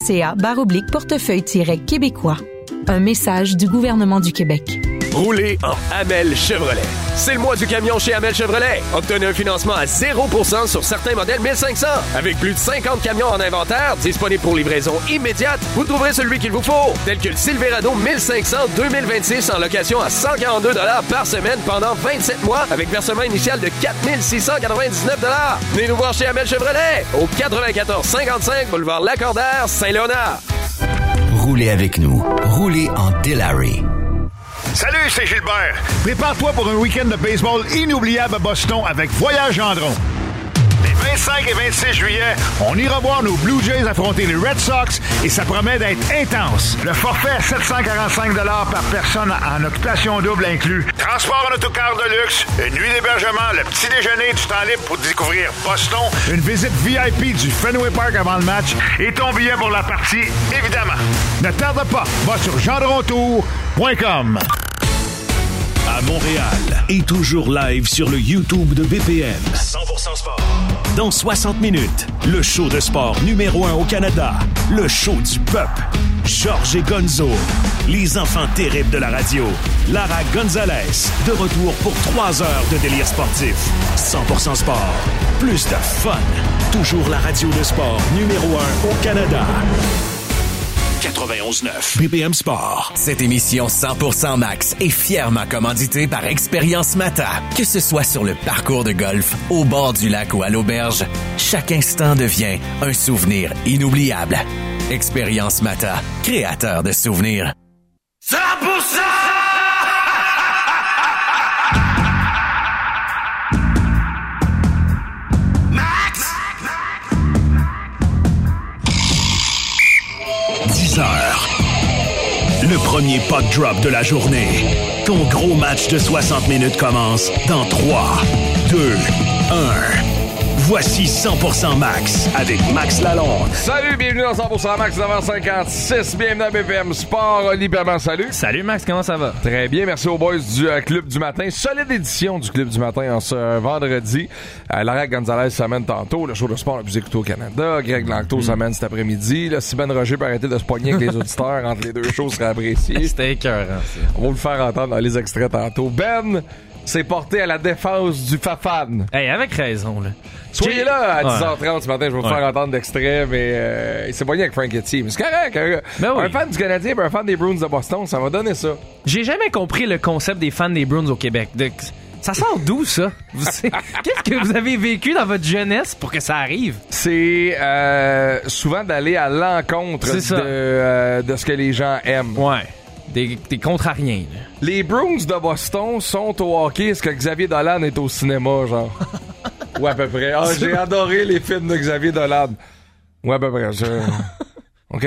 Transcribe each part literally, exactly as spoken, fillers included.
ca barre oblique portefeuille-québécois. Un message du gouvernement du Québec. Roulez en Hamel Chevrolet. C'est le mois du camion chez Hamel Chevrolet. Obtenez un financement à zéro pour cent sur certains modèles mille cinq cents. Avec plus de cinquante camions en inventaire, disponibles pour livraison immédiate, vous trouverez celui qu'il vous faut. Tel que le Silverado mille cinq cents deux mille vingt-six en location à cent quarante-deux dollars par semaine pendant vingt-sept mois avec versement initial de quatre mille six cent quatre-vingt-dix-neuf dollars. Venez nous voir chez Hamel Chevrolet au quatre-vingt-quatorze cinquante-cinq boulevard Lacordaire, Saint-Léonard. Roulez avec nous. Roulez en Dilawri. Salut, c'est Gilbert. Prépare-toi pour un week-end de baseball inoubliable à Boston avec Voyage Gendron. Les vingt-cinq et vingt-six juillet, on ira voir nos Blue Jays affronter les Red Sox et ça promet d'être intense. Le forfait à sept cent quarante-cinq dollars par personne en occupation double inclus. Transport en autocar de luxe, une nuit d'hébergement, le petit déjeuner, du temps libre pour découvrir Boston, une visite V I P du Fenway Park avant le match et ton billet pour la partie, évidemment. Ne tarde pas, va sur gendrontour point com. À Montréal et toujours live sur le YouTube de B P M. cent pour cent sport. Dans soixante minutes, le show de sport numéro un au Canada. Le show du peuple. Georges et Gonzo. Les enfants terribles de la radio. Lara Gonzalez. De retour pour trois heures de délire sportif. cent pour cent sport. Plus de fun. Toujours la radio de sport numéro un au Canada. quatre-vingt-onze neuf B P M Sport. Cette émission cent pour cent Max est fièrement commanditée par Expérience Mata. Que ce soit sur le parcours de golf, au bord du lac ou à l'auberge, chaque instant devient un souvenir inoubliable. Expérience Mata, créateur de souvenirs. cent pour cent! dix heures. Le premier puck drop de la journée. Ton gros match de soixante minutes commence dans trois, deux, un. Voici cent pour cent Max avec Max Lalonde. Salut, bienvenue dans cent pour cent Max, neuf heures cinquante-six. Bienvenue à B P M Sport. Oli Perman, salut. Salut Max, comment ça va? Très bien, merci aux boys du euh, Club du Matin. Solide édition du Club du Matin en ce euh, vendredi. Euh, Lara Gonzalez s'amène tantôt, le show de sport le plus écouté au Canada. Greg Lanctot mm. s'amène cet après-midi. Là, si Ben Roger peut arrêter de se pogner avec les auditeurs entre les deux shows, serait apprécié. C'était écœurant. On va vous le faire entendre dans les extraits tantôt. Ben s'est porté à la défense du Fafan. Hey, avec raison, là. Soyez là à ouais. dix heures trente ce matin, je vais vous ouais. faire entendre d'extrait, mais euh, il s'est pogné avec Franketti. Mais c'est correct, hein? Ben oui. Un fan du Canadien et un fan des Bruins de Boston, ça va donner ça. J'ai jamais compris le concept des fans des Bruins au Québec. De... Ça sort d'où, ça? Vous... Qu'est-ce que vous avez vécu dans votre jeunesse pour que ça arrive? C'est euh, souvent d'aller à l'encontre de, euh, de ce que les gens aiment. Ouais. Des, des contrariens, là. Les Bruins de Boston sont au hockey, ce que Xavier Dolan est au cinéma, genre. Ou à peu près. Ah, j'ai adoré les films de Xavier Dolan. Ou à peu près. Je... OK.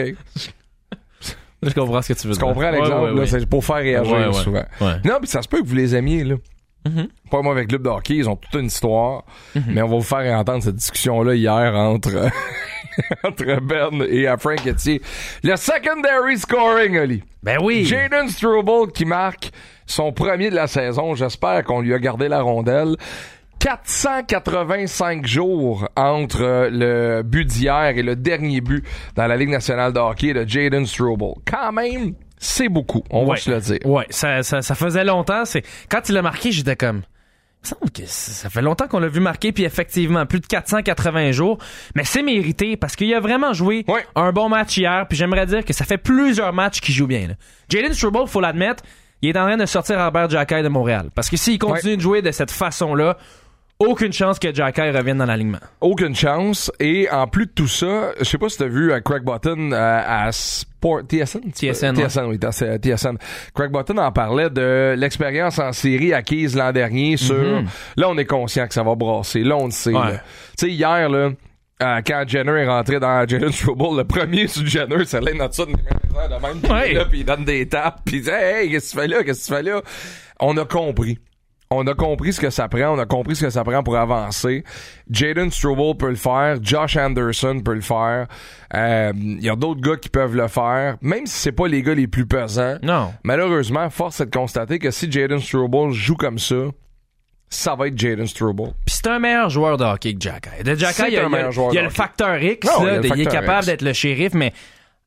Je comprends ce que tu veux dire. Tu comprends l'exemple, ouais, ouais, là, ouais. c'est pour faire réagir ouais, ouais, souvent. Ouais. Non, puis ça se peut que vous les aimiez, là. Mm-hmm. Pas moi avec le club de hockey, ils ont toute une histoire. Mm-hmm. Mais on va vous faire entendre cette discussion-là hier entre, entre Ben et uh, Franketti. Le secondary scoring, Oli. Ben oui. Jayden Struble qui marque son premier de la saison. J'espère qu'on lui a gardé la rondelle. quatre cent quatre-vingt-cinq jours entre le but d'hier et le dernier but dans la Ligue nationale de hockey de Jayden Struble. Quand même, c'est beaucoup, on ouais. va se le dire. Ouais, ça, ça, ça faisait longtemps. C'est... Quand il a marqué, j'étais comme... Il me semble que ça fait longtemps qu'on l'a vu marquer, puis effectivement, plus de quatre cent quatre-vingts jours. Mais c'est mérité, parce qu'il a vraiment joué ouais. un bon match hier, puis j'aimerais dire que ça fait plusieurs matchs qu'il joue bien. Là. Jayden Struble, faut l'admettre, il est en train de sortir Robert Giacchai de Montréal. Parce que s'il continue ouais. de jouer de cette façon-là, aucune chance que Giacchai revienne dans l'alignement. Aucune chance. Et en plus de tout ça, je sais pas si t'as vu à Craig Button euh, à Sport... T S N? T S N, T S N, oui, T S N. Craig Button en parlait de l'expérience en série acquise l'an dernier sur... Mm-hmm. Là, on est conscient que ça va brasser. Là, on le sait. Ouais. Tu sais, hier, là, euh, quand Jenner est rentré dans Jayden Struble, le premier sur Jenner, c'est là, notre de même, ouais. là, puis il donne des tapes, puis il dit « Hey, qu'est-ce que tu fais là? Qu'est-ce que tu fais là? » On a compris. On a compris ce que ça prend. On a compris ce que ça prend pour avancer. Jayden Struble peut le faire. Josh Anderson peut le faire. Il euh, y a d'autres gars qui peuvent le faire. Même si c'est pas les gars les plus pesants. Non. Malheureusement, force est de constater que si Jayden Struble joue comme ça, ça va être Jayden Struble. Puis c'est un meilleur joueur de hockey que Giacchai. De Giacchai, il y a, il y a, il y a le facteur X. Non, là, il, il est capable X. d'être le shérif, mais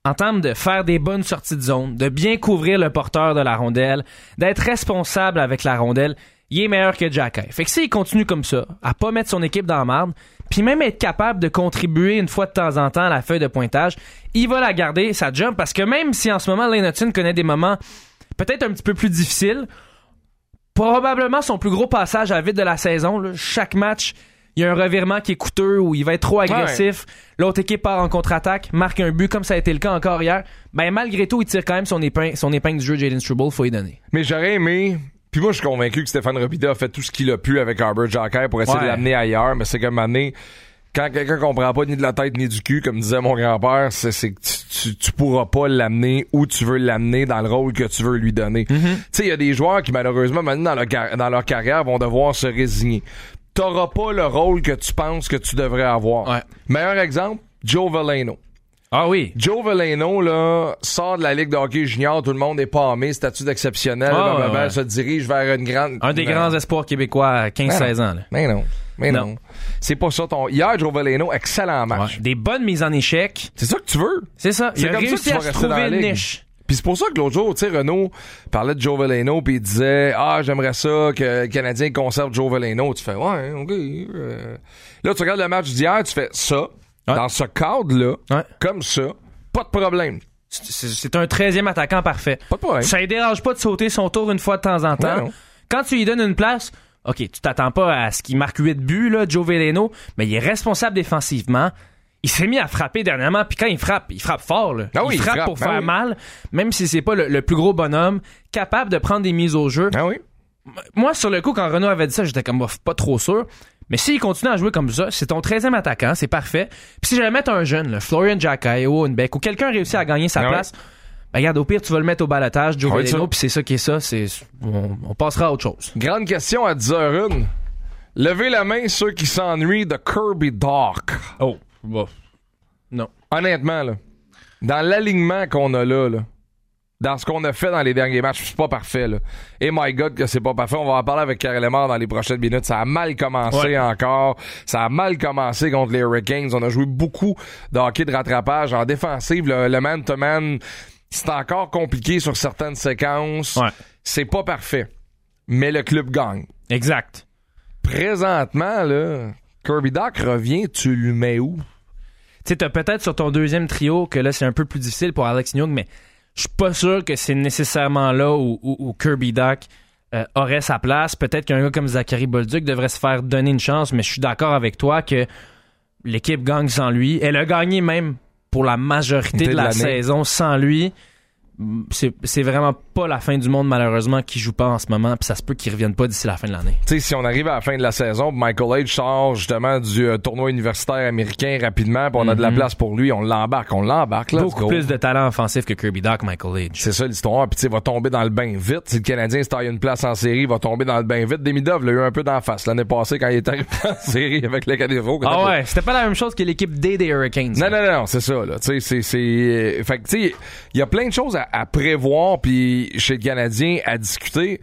en termes de faire des bonnes sorties de zone, de bien couvrir le porteur de la rondelle, d'être responsable avec la rondelle, il est meilleur que Xhekaj. Fait que s'il continue comme ça, à pas mettre son équipe dans la marde, puis même être capable de contribuer une fois de temps en temps à la feuille de pointage, il va la garder, sa jump, parce que même si en ce moment, Lane Hutson connaît des moments peut-être un petit peu plus difficiles, probablement son plus gros passage à vide de la saison, là, chaque match, il y a un revirement qui est coûteux ou il va être trop agressif, ouais. L'autre équipe part en contre-attaque, marque un but comme ça a été le cas encore hier, ben malgré tout, il tire quand même son épingle, son épingle du jeu, Jayden Struble, faut y donner. Mais j'aurais aimé... Puis moi, je suis convaincu que Stéphane Robida a fait tout ce qu'il a pu avec Arber Xhekaj pour essayer ouais. de l'amener ailleurs, mais c'est comme année, quand quelqu'un comprend pas ni de la tête ni du cul, comme disait mon grand-père, c'est, c'est que tu, tu, tu pourras pas l'amener où tu veux l'amener dans le rôle que tu veux lui donner. Mm-hmm. Tu sais, il y a des joueurs qui, malheureusement, maintenant, dans leur, dans leur carrière, vont devoir se résigner. T'auras pas le rôle que tu penses que tu devrais avoir. Ouais. Meilleur exemple, Joe Veleno. Ah oui. Joe Veleno, là, sort de la Ligue de hockey junior, tout le monde est pâmé, statut d'exceptionnel, ah, là, ouais, ouais. se dirige vers une grande... Un des non. grands espoirs québécois à quinze seize ans. Là. Mais non, mais non. non. C'est pas ça ton... Hier, Joe Veleno, excellent match. Ouais. Des bonnes mises en échec. C'est ça que tu veux. C'est ça. C'est il a comme réussi ça que tu à vas se rester trouver dans la une ligue. niche. Puis c'est pour ça que l'autre jour, tu sais, Renaud parlait de Joe Veleno, puis il disait « Ah, j'aimerais ça que le Canadien conserve Joe Veleno. » Tu fais « Ouais, OK. Euh... » Là, tu regardes le match d'hier, tu fais ça, ouais. dans ce cadre-là, ouais. comme ça, pas de problème. C'est, c'est un treizième attaquant parfait. Pas de problème. Ça ne dérange pas de sauter son tour une fois de temps en temps. Ouais, quand tu lui donnes une place, OK, tu t'attends pas à ce qu'il marque huit buts, là, Joe Veleno, mais il est responsable défensivement. Il s'est mis à frapper dernièrement, puis quand il frappe, il frappe fort. Là. Ah oui, il, frappe il frappe pour ah faire oui. mal, même si c'est pas le, le plus gros bonhomme, capable de prendre des mises au jeu. Ah oui. Moi, sur le coup, quand Renaud avait dit ça, j'étais comme pas trop sûr. Mais s'il continue à jouer comme ça, c'est ton treizième attaquant, c'est parfait. Puis si j'allais mettre un jeune, là, Florian Xhekaj ou Houellebecq, ou quelqu'un réussit à gagner sa ah place, oui. ben regarde, au pire, tu vas le mettre au balotage, Joe ah Veleno, oui, puis c'est ça qui est ça, c'est on, on passera à autre chose. Grande question à dix heures une. Levez la main ceux qui s'ennuient de Kirby Dach. Oh, bon. Non. Honnêtement, là, dans l'alignement qu'on a là, là, dans ce qu'on a fait dans les derniers matchs, c'est pas parfait, là. Et my God que c'est pas parfait. On va en parler avec Karel Lemar dans les prochaines minutes. Ça a mal commencé ouais. encore. Ça a mal commencé contre les Hurricanes. On a joué beaucoup de hockey de rattrapage. En défensive, le, le man-to-man, c'est encore compliqué sur certaines séquences. Ouais. C'est pas parfait. Mais le club gagne. Exact. Présentement, là, Kirby Dach revient, tu le mets où? Tu sais, t'as peut-être sur ton deuxième trio que là, c'est un peu plus difficile pour Alex Newhook, mais je suis pas sûr que c'est nécessairement là où, où, où Kirby Dach euh, aurait sa place. Peut-être qu'un gars comme Zachary Bolduc devrait se faire donner une chance, mais je suis d'accord avec toi que l'équipe gagne sans lui. Elle a gagné même pour la majorité de, de la l'année. saison sans lui. C'est, c'est vraiment pas la fin du monde, malheureusement, qui joue pas en ce moment, puis ça se peut qu'il revienne pas d'ici la fin de l'année. Tu sais, si on arrive à la fin de la saison, Michael H sort justement du euh, tournoi universitaire américain rapidement, puis on mm-hmm. a de la place pour lui, on l'embarque, on l'embarque. Là, beaucoup plus de talent offensif que Kirby Dach, Michael H. C'est ça l'histoire, puis tu sais, va tomber dans le bain vite. Si le Canadien se taille une place en série, il va tomber dans le bain vite. Demidov l'a eu un peu d'en face l'année passée quand il est arrivé en série avec le Cadéro. Ah ouais, c'était pas la même chose que l'équipe D des Hurricanes. Non, non, non, non, c'est ça, là. Tu sais, c'est, c'est, euh, fait que tu sais, il y a plein de choses à, à prévoir puis chez le Canadien à discuter,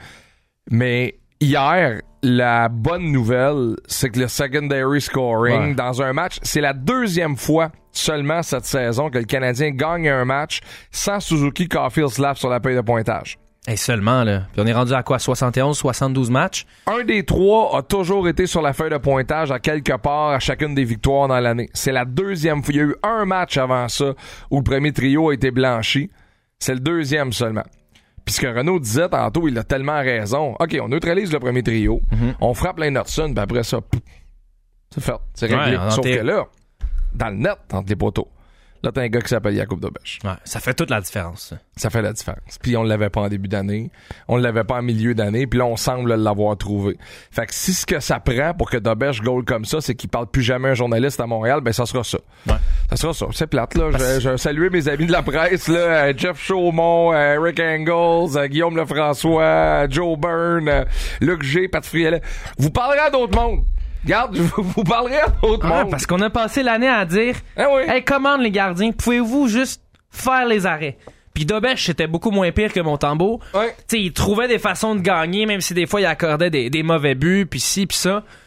mais hier, la bonne nouvelle, c'est que le secondary scoring ouais. dans un match, c'est la deuxième fois seulement cette saison que le Canadien gagne un match sans Suzuki, Caulfield, Slav sur la feuille de pointage. Et seulement, là. Puis on est rendu à quoi? soixante et onze, soixante-douze matchs? Un des trois a toujours été sur la feuille de pointage à quelque part à chacune des victoires dans l'année. C'est la deuxième fois. Il y a eu un match avant ça où le premier trio a été blanchi. C'est le deuxième seulement. Puis ce que Renaud disait tantôt, il a tellement raison. OK, on neutralise le premier trio, mm-hmm. on frappe Lane Hutson, puis après ça, pouf, c'est fait. C'est réglé. Ouais, Sauf t'es... que là, dans le net, entre les poteaux, là, t'as un gars qui s'appelle Jakub Dobeš. Ouais, ça fait toute la différence. Ça. ça fait la différence. Puis on l'avait pas en début d'année, on l'avait pas en milieu d'année, puis là, on semble l'avoir trouvé. Fait que si ce que ça prend pour que Dobeš goal comme ça, c'est qu'il parle plus jamais un journaliste à Montréal, ben ça sera ça. Ouais. Ça sera ça. C'est plate, là. Parce... Je, je saluer mes amis de la presse, là. Jeff Chaumont, Eric Engels, Guillaume Lefrançois, Joe Byrne, euh, Luc G, Pat Frielet. Vous parlerez à d'autres mondes. Regarde, je vous parlerai à d'autres ah, mondes. Parce qu'on a passé l'année à dire eh oui. Hey, commande les gardiens, pouvez-vous juste faire les arrêts? Puis Dobeš, c'était beaucoup moins pire que Montembeault. Ouais. Tu sais, il trouvait des façons de gagner, même si des fois il accordait des, des mauvais buts, puis ci, puis ça.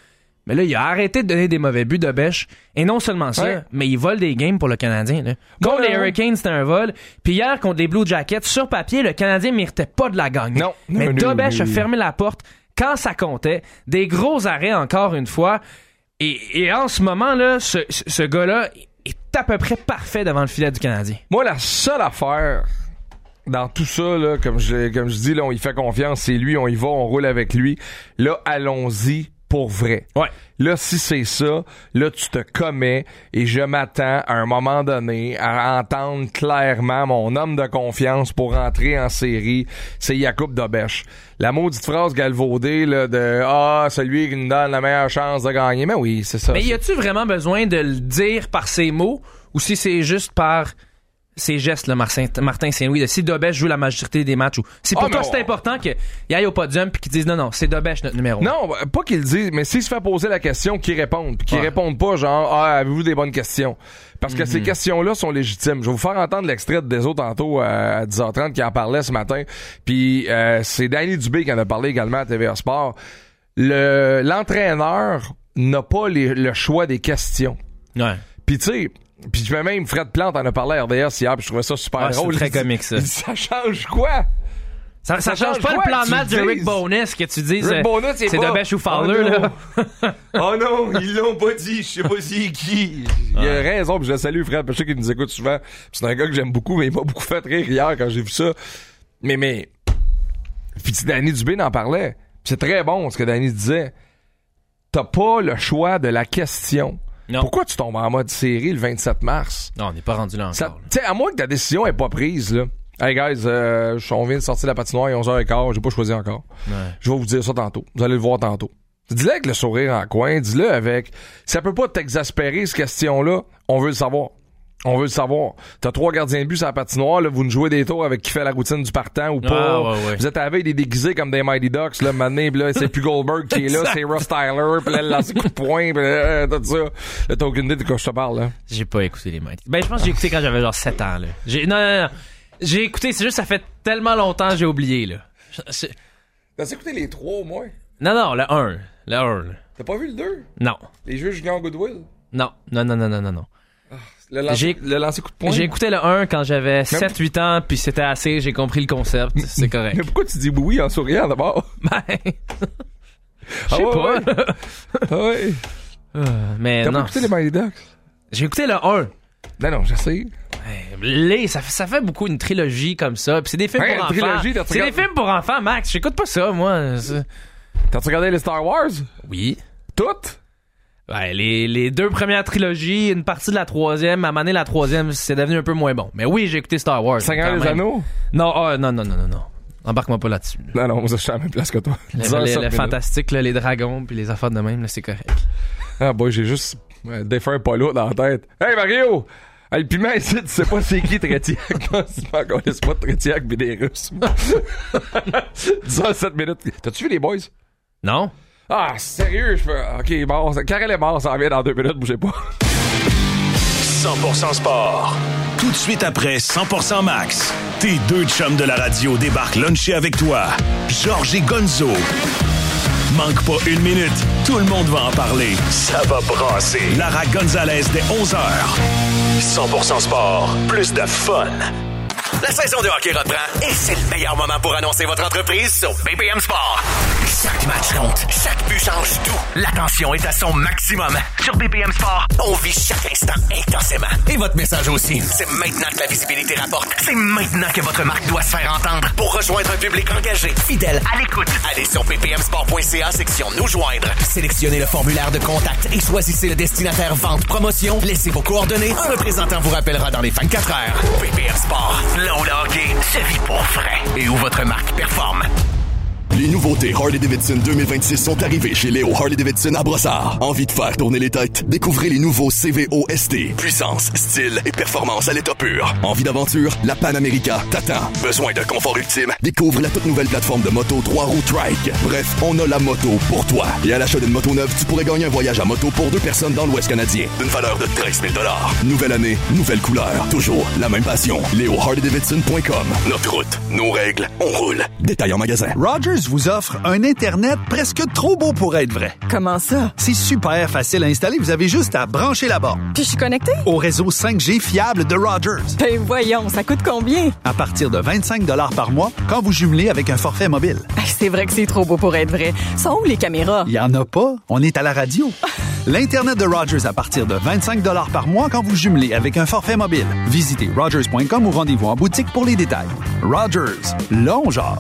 Mais là, il a arrêté de donner des mauvais buts de bêche. Et non seulement ça, ouais. mais il vole des games pour le Canadien. Là. Contre ouais, les Hurricanes, c'était un vol. Puis hier, contre les Blue Jackets, sur papier, le Canadien ne méritait pas de la gagner. Non. Mais Dobèche a oui. fermé la porte quand ça comptait. Des gros arrêts encore une fois. Et, et en ce moment-là, ce, ce gars-là est à peu près parfait devant le filet du Canadien. Moi, la seule affaire dans tout ça, là, comme je, comme je dis, là, on y fait confiance, c'est lui, on y va, on roule avec lui. Là, allons-y. Pour vrai. Ouais. Là, si c'est ça, là, tu te commets et je m'attends à un moment donné à entendre clairement mon homme de confiance pour rentrer en série, c'est Jakub Dobèche. La maudite phrase galvaudée là, de « Ah, celui qui nous donne la meilleure chance de gagner ». Mais oui, c'est ça. Mais y a-tu vraiment besoin de le dire par ses mots ou si c'est juste par... ces gestes, là, Martin, Martin Saint-Louis, de si Dobèche joue la majorité des matchs, ou si pour oh, toi c'est on... important qu'il aille au podium puis qu'il dise non, non, c'est Dobèche notre numéro. Non, pas qu'il le dise, mais s'il se fait poser la question, qu'il réponde. Puis qu'il ouais. réponde pas genre, ah, avez-vous des bonnes questions? Parce que mm-hmm. ces questions-là sont légitimes. Je vais vous faire entendre l'extrait de Deso tantôt à dix heures trente qui en parlait ce matin. Puis euh, c'est Danny Dubé qui en a parlé également à T V A Sport. Le, l'entraîneur n'a pas les, le choix des questions. Ouais. Puis tu sais, puis même Fred Plante en a parlé à R D S hier, puis je trouvais ça super ah, drôle. C'est très dit, comique ça. Dit, ça change quoi? Ça, ça, ça change, change pas le plan de match de Rick Bowness que tu dises. Rick Bowness, c'est, c'est pas... Dobèche ou Fowler, oh là. Oh non, ils l'ont pas dit, je sais pas c'est qui. Il a raison, puis je le salue Fred, parce que je sais qu'il nous écoute souvent. Puis c'est un gars que j'aime beaucoup, mais il m'a beaucoup fait rire hier quand j'ai vu ça. Mais, mais, puis Danny Dubé en parlait. Puis c'est très bon ce que Danny disait. T'as pas le choix de la question. Non. Pourquoi tu tombes en mode série le vingt-sept mars? Non, on n'est pas rendu là encore. Tu sais, à moins que ta décision est pas prise, là. Hey guys, euh, on vient de sortir de la patinoire, il est onze heures quinze, j'ai pas choisi encore. Ouais. Je vais vous dire ça tantôt. Vous allez le voir tantôt. Dis-le avec le sourire en coin, dis-le avec... Ça peut pas t'exaspérer, cette question-là. On veut le savoir. On veut le savoir. T'as trois gardiens de but sur la patinoire, là, vous nous jouez des tours avec qui fait la routine du partant ou pas. Ah, ouais, ouais. Vous êtes à la veille des déguisés comme des Mighty Ducks, là, maintenant, pis là, c'est plus Goldberg qui est là, c'est Russ Tyler, pis là, le lancer coup de poing, pis là, tout ça. Là, t'as aucune idée de quoi je te parle, là. J'ai pas écouté les Mighty. Ben, je pense que j'ai écouté quand j'avais genre sept ans, là. J'ai, non, non, non. J'ai écouté, c'est juste, ça fait tellement longtemps que j'ai oublié, là. Je... T'as écouté les trois, au moins? Non, non, le un. Le un, là. T'as pas vu le deux? Non. Les jeux Junior Goodwill? Non, non, non, non, non, non, non. Le lancer, j'ai, le lancer coup de poing? J'ai écouté le un quand j'avais sept huit ans, puis c'était assez, j'ai compris le concept, c'est correct. Mais pourquoi tu dis oui en souriant d'abord? Ben... Je sais ah ouais, pas. Ouais. Ah ouais. Euh, mais T'as non. pas écouté les Mighty Ducks? J'ai écouté le un. Non, non, je sais. Les, ça fait, ça fait beaucoup une trilogie comme ça, puis c'est des films ouais, pour enfants. Trilogie, c'est regardé... des films pour enfants, Max. J'écoute pas ça, moi. C'est... T'as-tu regardé les Star Wars? Oui. Toutes? Ouais, les, les deux premières trilogies, une partie de la troisième, à un moment donné, la troisième, c'est devenu un peu moins bon. Mais oui, j'ai écouté Star Wars. Seigneur des Anneaux? Non, oh, non, non, non, non, non. Embarque-moi pas là-dessus. Là. Non, non, je suis à la même place que toi. Le, le, le fantastique, là, les dragons, puis les affaires de même, là, c'est correct. Ah, boy, j'ai juste ouais, défunt Polo dans la tête. Hey, Mario! Ah, le piment ici, tu sais pas c'est qui Tretiak. Non, c'est pas encore, laisse pas Tretiak, mais des Russes. dix heures sept minutes. T'as-tu vu les boys? Non. Ah, sérieux, je peux. Ok, bon, Karel est mort, ça revient dans deux minutes, bougez pas. cent pour cent sport. Tout de suite après cent pour cent Max, tes deux chums de la radio débarquent luncher avec toi. Georges et Gonzo. Manque pas une minute, tout le monde va en parler. Ça va brasser. Lara Gonzalez dès onze heures. cent pour cent sport, plus de fun. La saison de hockey reprend et c'est le meilleur moment pour annoncer votre entreprise sur B P M Sport. Chaque match compte, chaque but change tout. L'attention est à son maximum. Sur B P M Sport, on vit chaque instant intensément. Et votre message aussi. C'est maintenant que la visibilité rapporte. C'est maintenant que votre marque doit se faire entendre. Pour rejoindre un public engagé, fidèle, à l'écoute. Allez sur b p m sport point c a, section Nous joindre. Sélectionnez le formulaire de contact et choisissez le destinataire vente promotion. Laissez vos coordonnées. Un représentant vous rappellera dans les vingt-quatre heures. B P M Sport. Là où le hockey se vit pour frais et où votre marque performe. Les nouveautés Harley-Davidson deux mille vingt-six sont arrivées chez Léo Harley-Davidson à Brossard. Envie de faire tourner les têtes? Découvrez les nouveaux C V O S T. Puissance, style et performance à l'état pur. Envie d'aventure? La Pan America t'attend. Besoin de confort ultime? Découvre la toute nouvelle plateforme de moto trois roues Trike. Bref, on a la moto pour toi. Et à l'achat d'une moto neuve, tu pourrais gagner un voyage à moto pour deux personnes dans l'Ouest canadien d'une valeur de treize mille dollars. Nouvelle année, nouvelle couleur. Toujours la même passion. Léo Harley Davidson point com. Notre route, nos règles, on roule. Détail en magasin. Rogers Rogers vous offre un Internet presque trop beau pour être vrai. Comment ça? C'est super facile à installer. Vous avez juste à brancher la borne. Puis je suis connecté? Au réseau cinq G fiable de Rogers. Ben voyons, ça coûte combien? À partir de vingt-cinq dollars par mois quand vous jumelez avec un forfait mobile. C'est vrai que c'est trop beau pour être vrai. Sont où les caméras? Il y en a pas. On est à la radio. L'Internet de Rogers à partir de vingt-cinq dollars par mois quand vous jumelez avec un forfait mobile. Visitez rogers point com ou rendez-vous en boutique pour les détails. Rogers, là on jase.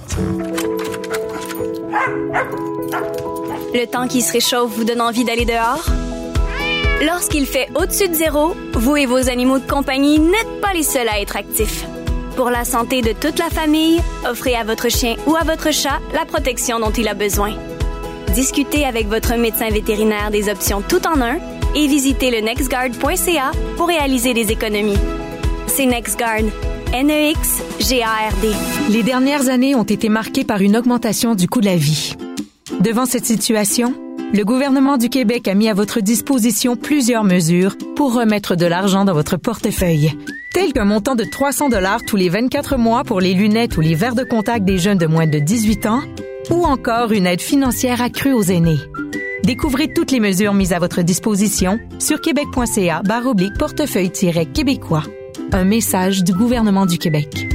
Le temps qui se réchauffe vous donne envie d'aller dehors? Lorsqu'il fait au-dessus de zéro, vous et vos animaux de compagnie n'êtes pas les seuls à être actifs. Pour la santé de toute la famille, offrez à votre chien ou à votre chat la protection dont il a besoin. Discutez avec votre médecin vétérinaire des options tout en un et visitez le nextguard point c a pour réaliser des économies. C'est NextGuard. N E X G A R D. Les dernières années ont été marquées par une augmentation du coût de la vie. Devant cette situation, le gouvernement du Québec a mis à votre disposition plusieurs mesures pour remettre de l'argent dans votre portefeuille. Tel qu'un montant de trois cents dollars tous les vingt-quatre mois pour les lunettes ou les verres de contact des jeunes de moins de dix-huit ans, ou encore une aide financière accrue aux aînés. Découvrez toutes les mesures mises à votre disposition sur québec point c a barre oblique portefeuille-québécois. Un message du gouvernement du Québec.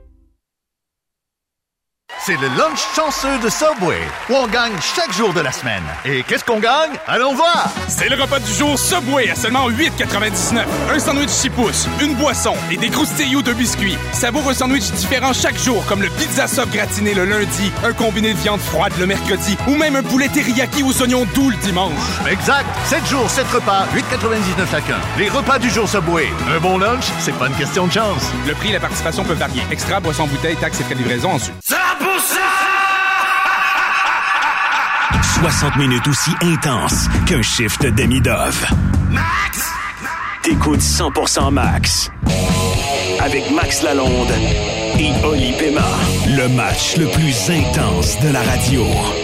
C'est le lunch chanceux de Subway, où on gagne chaque jour de la semaine. Et qu'est-ce qu'on gagne? Allons voir! C'est le repas du jour Subway à seulement huit quatre-vingt-dix-neuf. Un sandwich six pouces, une boisson et des croustilloux de biscuits. Savoure un sandwich différent chaque jour, comme le pizza sub gratiné le lundi, un combiné de viande froide le mercredi, ou même un poulet teriyaki aux oignons doux le dimanche. Exact! sept jours, sept repas, huit quatre-vingt-dix-neuf chacun. Les repas du jour Subway. Un bon lunch, c'est pas une question de chance. Le prix et la participation peuvent varier. Extra, boisson, bouteille, taxes et frais de livraison ensuite. cent pour cent! soixante minutes aussi intenses qu'un shift de demi-dove. Max! T'écoutes cent pour cent Max. Avec Max Lalonde et Oli Pema. Le match le plus intense de la radio.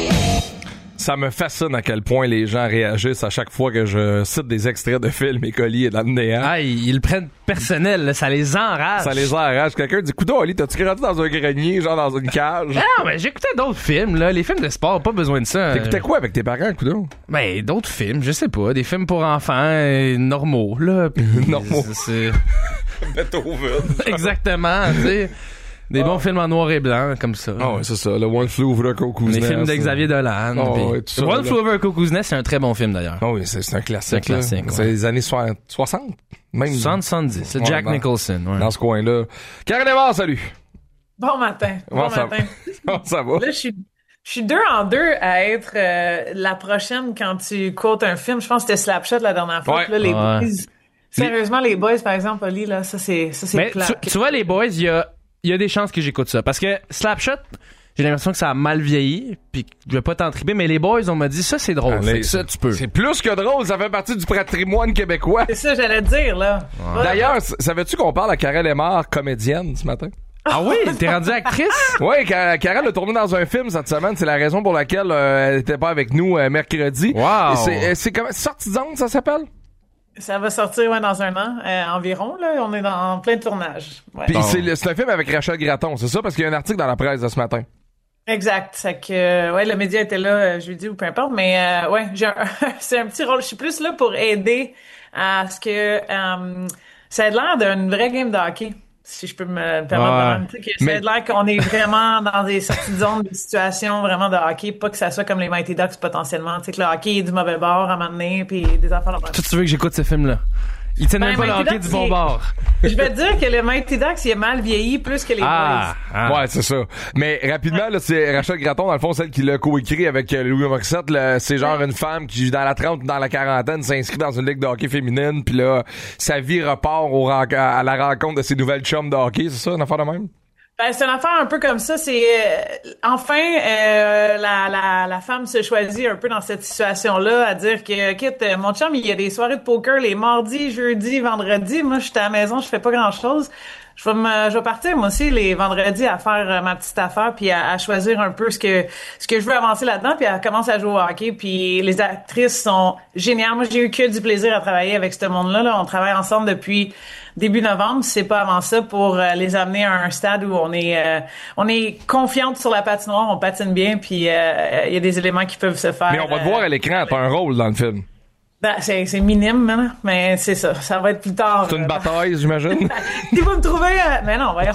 Ça me fascine à quel point les gens réagissent à chaque fois que je cite des extraits de films et colis et dans le néant. Ah, ils, ils le prennent personnel, là, ça les enrage. Ça les enrage. Quelqu'un dit, coudonc, Oli, t'as-tu grandi dans un grenier, genre dans une cage? Non, mais j'écoutais d'autres films, là. Les films de sport, pas besoin de ça. T'écoutais quoi avec tes parents, coudonc? Ben, d'autres films, je sais pas. Des films pour enfants euh, normaux, là. normaux. C'est... Beethoven. Exactement, tu sais. Des oh. bons films en noir et blanc, comme ça. Ah oh, ouais, c'est ça. Le One Flew Over the Cuckoo's Nest. Les films de Xavier Dolan. Oh, ouais, ça, One là. Flew Over the Cuckoo's Nest, c'est un très bon film, d'ailleurs. Oh oui, c'est, c'est un classique. C'est un classique, ouais. ouais. C'est les années soixante, même. soixante soixante-dix. C'est ouais, Jack dans, Nicholson, ouais. Dans ce coin-là. Karen Lemar, salut. Bon matin. Bon ça, matin. ça va? Là, je suis... Je suis deux en deux à être euh, la prochaine quand tu quotes un film. Je pense que c'était Slapshot la dernière fois. Ouais. Là, les ouais. boys, sérieusement, les boys, par exemple, Oli, là, ça c'est ça c'est Mais plat. Tu, tu vois, les boys, il y a, y a des chances que j'écoute ça. Parce que Slapshot, j'ai l'impression que ça a mal vieilli, puis je vais pas t'en triper, mais les boys, on m'a dit ça, c'est drôle. Allez, fait que ça, tu peux. C'est plus que drôle, ça fait partie du patrimoine québécois. C'est ça, j'allais te dire, là. Ouais. D'ailleurs, savais-tu qu'on parle à Karen Lemar, comédienne, ce matin? Ah oui, t'es rendue actrice? Oui, Karen a tourné dans un film cette semaine. C'est la raison pour laquelle euh, elle était pas avec nous euh, mercredi. Wow! Et c'est, c'est comme sortie d'onde, ça s'appelle? Ça va sortir ouais, dans un an euh, environ. Là, on est dans, en plein tournage. Ouais. Puis bon. c'est, c'est un film avec Rachel Gratton, c'est ça? Parce qu'il y a un article dans la presse de ce matin. Exact. C'est que ouais, le média était là euh, jeudi ou peu importe, mais euh, ouais, j'ai un, c'est un petit rôle. Je suis plus là pour aider à ce que euh, ça ait l'air d'une vraie game de hockey. Si je peux me permettre de dire que mais... c'est de l'air qu'on est vraiment dans des sorties de zone, des situations vraiment de hockey, pas que ça soit comme les Mighty Ducks potentiellement, tu sais que le hockey est du mauvais bord à un moment donné, puis des affaires là. Toi, tu veux que j'écoute ce film-là? Ils tiennent ben, même pas le hockey du bon bord. Je vais te dire que le Mighty Ducks, il est mal vieilli plus que les ah, Boys. Ah. Ouais, c'est ça. Mais rapidement, là, c'est Rachel Gratton, dans le fond, celle qui l'a coécrit avec Louis Morissette. Là, c'est genre une femme qui, dans la trente ou dans la quarantaine, s'inscrit dans une ligue de hockey féminine. Puis là, sa vie repart au, à la rencontre de ses nouvelles chums de hockey. C'est ça, une affaire de même? Ben, c'est une affaire un peu comme ça. C'est euh, enfin euh, la, la la femme se choisit un peu dans cette situation-là à dire que, écoute, mon chum, il y a des soirées de poker les mardis, jeudis, vendredis. Moi, je suis à la maison, je fais pas grand-chose. Je vais me, je vais partir moi aussi les vendredis à faire euh, ma petite affaire puis à, à choisir un peu ce que ce que je veux avancer là-dedans puis à commencer à jouer au hockey puis les actrices sont géniales. Moi, j'ai eu que du plaisir à travailler avec ce monde-là. Là. On travaille ensemble depuis début novembre, c'est pas avant ça pour euh, les amener à un stade où on est euh, on est confiante sur la patinoire, on patine bien, puis il euh, y a des éléments qui peuvent se faire. Mais on va te euh, voir à l'écran, t'as un rôle dans le film. Ben, c'est, c'est minime, hein, mais c'est ça. Ça va être plus tard. C'est une euh, bataille, j'imagine? Si vous me trouvez... Euh... Mais non, voyons.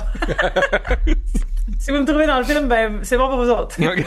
Si vous me trouvez dans le film, ben c'est bon pour vous autres. Okay.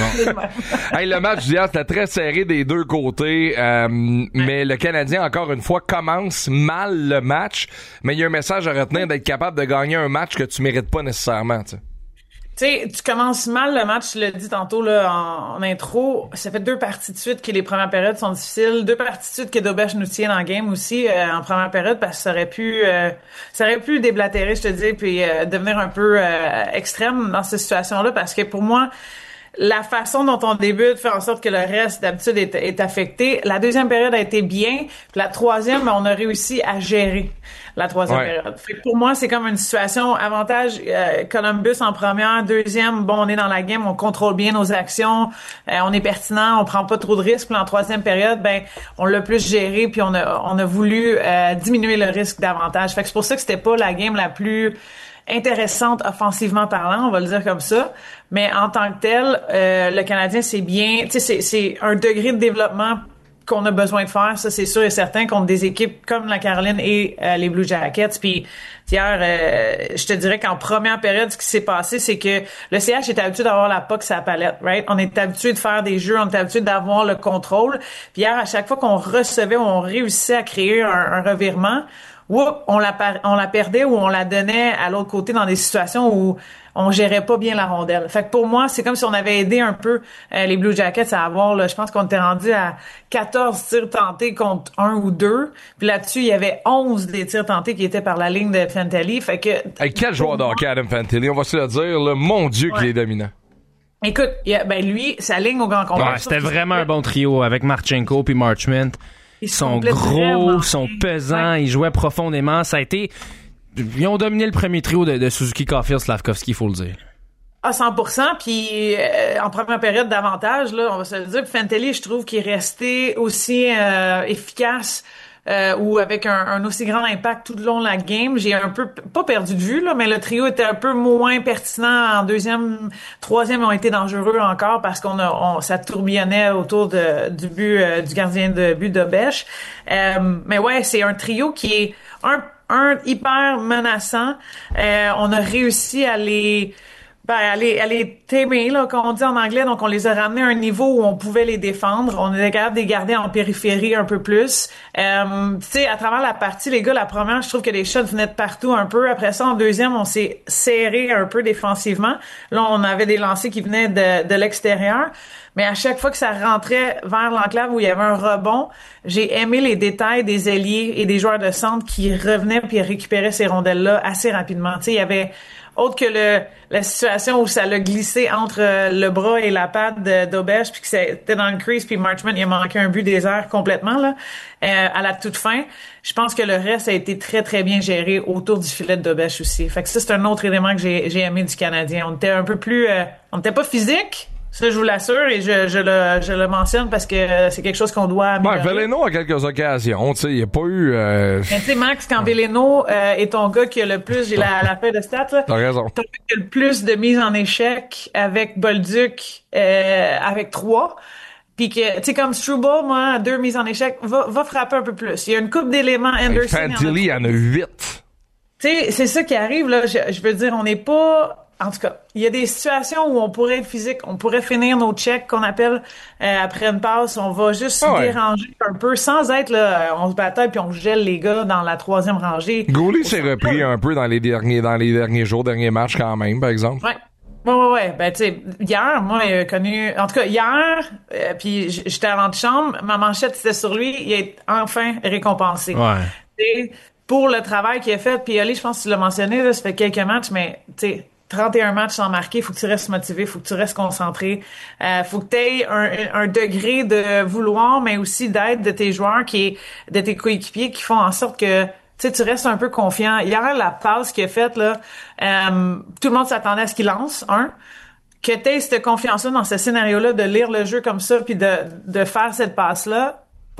Bon. Hey, le match d'hier, c'était très serré des deux côtés, euh, mais le Canadien, encore une fois, commence mal le match, mais il y a un message à retenir d'être capable de gagner un match que tu mérites pas nécessairement, tu sais. Tu sais, tu commences mal le match, je l'ai dit tantôt là en, en intro. Ça fait deux parties de suite que les premières périodes sont difficiles. Deux parties de suite que Dobech nous tient dans le game aussi euh, en première période parce que ça aurait pu, euh, ça aurait pu déblatérer, je te dis, puis euh, devenir un peu euh, extrême dans cette situation-là parce que pour moi, la façon dont on débute fait en sorte que le reste d'habitude est, est affecté. La deuxième période a été bien, puis la troisième, on a réussi à gérer la troisième ouais. période. Fait que pour moi, c'est comme une situation avantage euh, Columbus en première, deuxième, bon, on est dans la game, on contrôle bien nos actions, euh, on est pertinent, on prend pas trop de risques. Puis en troisième période, ben on l'a plus géré, puis on a on a voulu euh, diminuer le risque davantage. Fait que c'est pour ça que c'était pas la game la plus intéressante offensivement parlant, on va le dire comme ça. Mais en tant que tel, euh, le Canadien, c'est bien, tu sais, c'est, c'est un degré de développement qu'on a besoin de faire, ça c'est sûr et certain, contre des équipes comme la Caroline et euh, les Blue Jackets. Puis hier, euh, je te dirais qu'en première période, ce qui s'est passé, c'est que le C H est habitué d'avoir la puck sur la palette, right? On est habitué de faire des jeux, on est habitué d'avoir le contrôle. Puis hier, à chaque fois qu'on recevait ou on réussissait à créer un, un revirement, ou on la, on la perdait ou on la donnait à l'autre côté dans des situations où on gérait pas bien la rondelle. Fait que pour moi, c'est comme si on avait aidé un peu euh, les Blue Jackets à avoir, là, je pense qu'on était rendu à quatorze tirs tentés contre un ou deux. Puis là-dessus, il y avait onze des tirs tentés qui étaient par la ligne de Fantilli. Fait que... Hey, quel joueur de hockey, Adam Fantilli, on va se le dire, là, mon Dieu, ouais. qu'il est dominant. Écoute, il a, ben lui, sa ligne au grand complet. Ouais, c'était vraiment un bon trio avec Marchenko puis Marchment. Ils sont gros, ils sont pesants, ouais. Ils jouaient profondément. Ça a été... Ils ont dominé le premier trio de, de Suzuki, Caulfield, Slavkovski, il faut le dire. À cent pour cent, puis euh, en première période davantage, là, on va se le dire. Puis Fantilli, je trouve qu'il est resté aussi euh, efficace euh, ou avec un, un aussi grand impact tout le long de la game. J'ai un peu, pas perdu de vue, là, mais le trio était un peu moins pertinent en deuxième, troisième, ils ont été dangereux encore parce qu'on a, on, ça tourbillonnait autour de, du but, euh, du gardien de but de Bech. Euh, mais ouais, c'est un trio qui est un Un, hyper menaçant. Euh, on a réussi à les, ben, à les, à les tamer, là, comme on dit en anglais. Donc, on les a ramenés à un niveau où on pouvait les défendre. On était capable de les garder en périphérie un peu plus. Euh, tu sais, à travers la partie, les gars, la première, je trouve que les shots venaient de partout un peu. Après ça, en deuxième, on s'est serré un peu défensivement. Là, on avait des lancers qui venaient de, de l'extérieur. Mais à chaque fois que ça rentrait vers l'enclave où il y avait un rebond, j'ai aimé les détails des ailiers et des joueurs de centre qui revenaient puis récupéraient ces rondelles-là assez rapidement. Tu sais, il y avait autre que le la situation où ça l'a glissé entre le bras et la patte de Dobech puis que c'était dans le crease puis Marchment il a manqué un but des airs complètement là euh, à la toute fin. Je pense que le reste a été très très bien géré autour du filet de Dobech aussi. Fait que ça c'est un autre élément que j'ai j'ai aimé du Canadien. On était un peu plus euh, on était pas physique. Ça, je vous l'assure et je, je, le, je le mentionne parce que c'est quelque chose qu'on doit améliorer. Ouais, Veleno, à quelques occasions, tu sais, il n'y a pas eu... Euh... Mais tu sais, Max, quand Veleno euh, est ton gars qui a le plus, j'ai la, la feuille de stats, là. T'as raison. Ton gars qui a le plus de mises en échec avec Bolduc, euh, avec trois. Puis que, tu sais, comme Struble, moi, deux mises en échec, va, va frapper un peu plus. Il y a une coupe d'éléments, Anderson. Hey, Fantilli, il y en a huit. Tu sais, c'est ça qui arrive, là. Je, je veux dire, on n'est pas... En tout cas, il y a des situations où on pourrait être physique, on pourrait finir nos checks qu'on appelle euh, après une passe, on va juste ah ouais. déranger un peu sans être là, on se bataille puis on gèle les gars dans la troisième rangée. Goulet s'est repris un peu dans les derniers dans les derniers jours, derniers matchs quand même, par exemple. Ouais. Ouais, ouais, ouais. Ben, tu sais, hier, moi, j'ai connu... En tout cas, hier, euh, puis j'étais à l'antichambre, ma manchette, c'était sur lui, il est enfin récompensé. Ouais. T'sais, pour le travail qu'il a fait, puis Ali, je pense que tu l'as mentionné, là, ça fait quelques matchs, mais, tu sais, trente et un matchs sans marquer, faut que tu restes motivé, faut que tu restes concentré, euh, faut que tu aies un, un degré de vouloir, mais aussi d'aide de tes joueurs, qui est, de tes coéquipiers qui font en sorte que tu sais, tu restes un peu confiant. Hier, la passe qu'il a faite, là, euh, tout le monde s'attendait à ce qu'il lance, un. Que tu aies cette confiance-là dans ce scénario-là, de lire le jeu comme ça, puis de, de faire cette passe-là,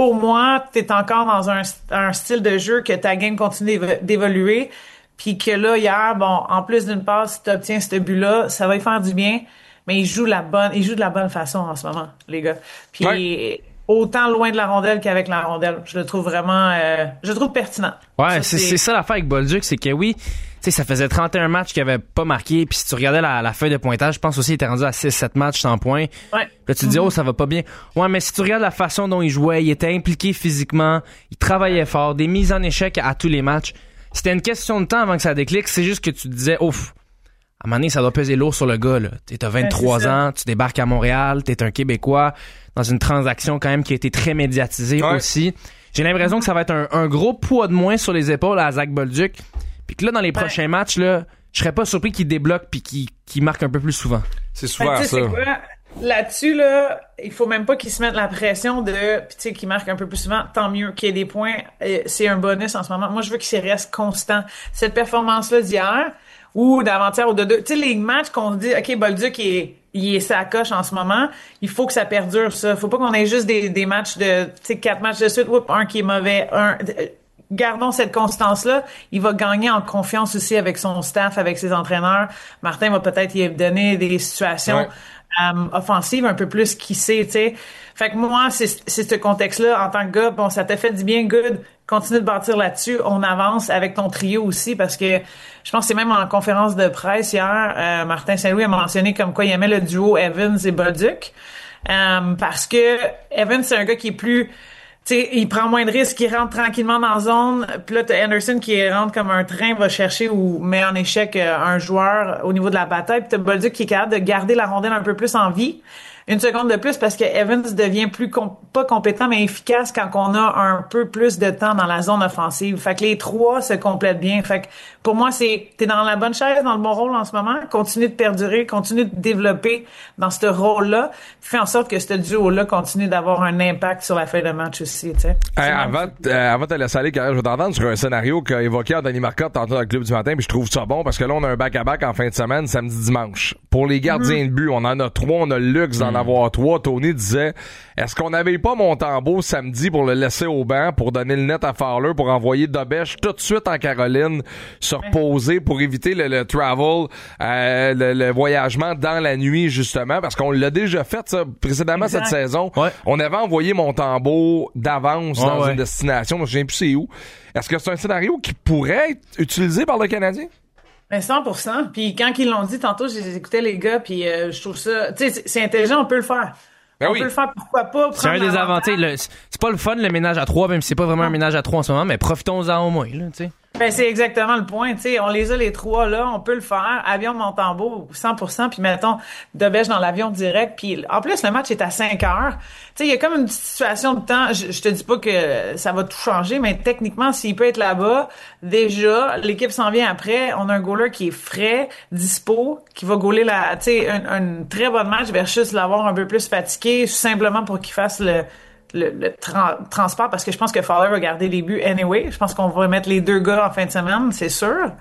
pour moi, t'es encore dans un, un style de jeu que ta game continue d'évoluer. Puis que là, hier, bon, en plus d'une passe, si t'obtiens ce but-là, ça va y faire du bien. Mais il joue la bonne, il joue de la bonne façon en ce moment, les gars. Puis ouais. Autant loin de la rondelle qu'avec la rondelle. Je le trouve vraiment, euh, je le trouve pertinent. Ouais, ça, c'est, c'est ça l'affaire avec Bolduc, c'est que oui, tu sais, ça faisait trente et un matchs qu'il avait pas marqué, puis si tu regardais la, la feuille de pointage, je pense aussi qu'il était rendu à six sept matchs sans points. Ouais. Là, tu te dis, oh, ça va pas bien. Ouais, mais si tu regardes la façon dont il jouait, il était impliqué physiquement, il travaillait fort, des mises en échec à tous les matchs. C'était une question de temps avant que ça déclique, c'est juste que tu te disais, ouf, à un moment donné, ça doit peser lourd sur le gars, là. T'as vingt-trois ouais, ans, tu débarques à Montréal, t'es un Québécois, dans une transaction quand même qui a été très médiatisée ouais. aussi. J'ai l'impression que ça va être un, un gros poids de moins sur les épaules à Zach Bolduc. Puis que là, dans les ouais. prochains matchs, là, je serais pas surpris qu'il débloque puis qu'il, qu'il marque un peu plus souvent. C'est souvent fait, ça. C'est quoi? Là-dessus, là, il faut même pas qu'il se mette la pression de, puis tu sais, qu'il marque un peu plus souvent, tant mieux qu'il y ait des points. C'est un bonus en ce moment. Moi, je veux qu'il reste constant. Cette performance-là d'hier, ou d'avant-hier ou de deux. Tu sais, les matchs qu'on dit, OK, Bolduc, il est, il est sa coche en ce moment, il faut que ça perdure, ça. Faut pas qu'on ait juste des, des matchs de, tu sais, quatre matchs de suite, oups, un qui est mauvais, un... Gardons cette constance-là. Il va gagner en confiance aussi avec son staff, avec ses entraîneurs. Martin va peut-être y donner des situations ouais. um, offensives un peu plus qu'il sait, tu sais. Fait que moi, c'est, c'est ce contexte-là, en tant que gars, bon, ça t'a fait du bien, good. Continue de bâtir là-dessus. On avance avec ton trio aussi parce que je pense que c'est même en conférence de presse hier, euh, Martin Saint-Louis a mentionné comme quoi il aimait le duo Evans et Bolduc. Um, parce que Evans, c'est un gars qui est plus... Tu sais, il prend moins de risques, il rentre tranquillement dans la zone. Puis là, t'as Anderson qui rentre comme un train, va chercher ou met en échec un joueur au niveau de la bataille. Puis t'as Bolduc qui est capable de garder la rondelle un peu plus en vie. Une seconde de plus parce que Evans devient plus, com- pas compétent, mais efficace quand on a un peu plus de temps dans la zone offensive. Fait que les trois se complètent bien. Fait que pour moi, c'est, t'es dans la bonne chaise, dans le bon rôle en ce moment. Continue de perdurer, continue de développer dans ce rôle-là. Fais en sorte que ce duo-là continue d'avoir un impact sur la fin de match aussi, tu sais. Hey, avant, euh, avant de te laisser aller, Karel, je vais t'entendre sur un scénario qu'a évoqué Anthony Marcotte tantôt dans le club du matin, puis je trouve ça bon parce que là, on a un back-à-back en fin de semaine, samedi, dimanche. Pour les gardiens mm-hmm. de but, on en a trois, on a le luxe d'en mm-hmm. avoir trois. Tony disait, est-ce qu'on n'avait pas Montembeault samedi pour le laisser au banc, pour donner le net à Fowler, pour envoyer Dobèche tout de suite en Caroline, se reposer pour éviter le, le travel, euh, le, le voyagement dans la nuit, justement, parce qu'on l'a déjà fait, ça, précédemment exact. Cette saison. Ouais. On avait envoyé Montembeault d'avance ouais, dans ouais. une destination, je ne sais plus c'est où. Est-ce que c'est un scénario qui pourrait être utilisé par le Canadien? Ben cent pour cent. Puis quand ils l'ont dit tantôt, j'ai écouté les gars, puis euh, je trouve ça... Tu sais, c'est, c'est intelligent, on peut le faire. Ben on oui. peut le faire, pourquoi pas? C'est un des avantages. Le, c'est pas le fun, le ménage à trois, même si c'est pas vraiment un ménage à trois en ce moment, mais profitons-en au moins, là, tu sais. Ben, c'est exactement le point, tu sais. On les a, les trois, là. On peut le faire. Avion Montembeault, cent pour cent. Puis, mettons, Dobèche dans l'avion direct. Puis, en plus, le match est à cinq heures. Tu sais, il y a comme une petite situation de temps. Je, je te dis pas que ça va tout changer, mais techniquement, s'il peut être là-bas, déjà, l'équipe s'en vient après. On a un goaler qui est frais, dispo, qui va goaler la, tu sais, un, un très bon match versus l'avoir un peu plus fatigué, simplement pour qu'il fasse le, le, le tra- transport, parce que je pense que Fowler va garder les buts anyway. Je pense qu'on va mettre les deux gars en fin de semaine, c'est sûr.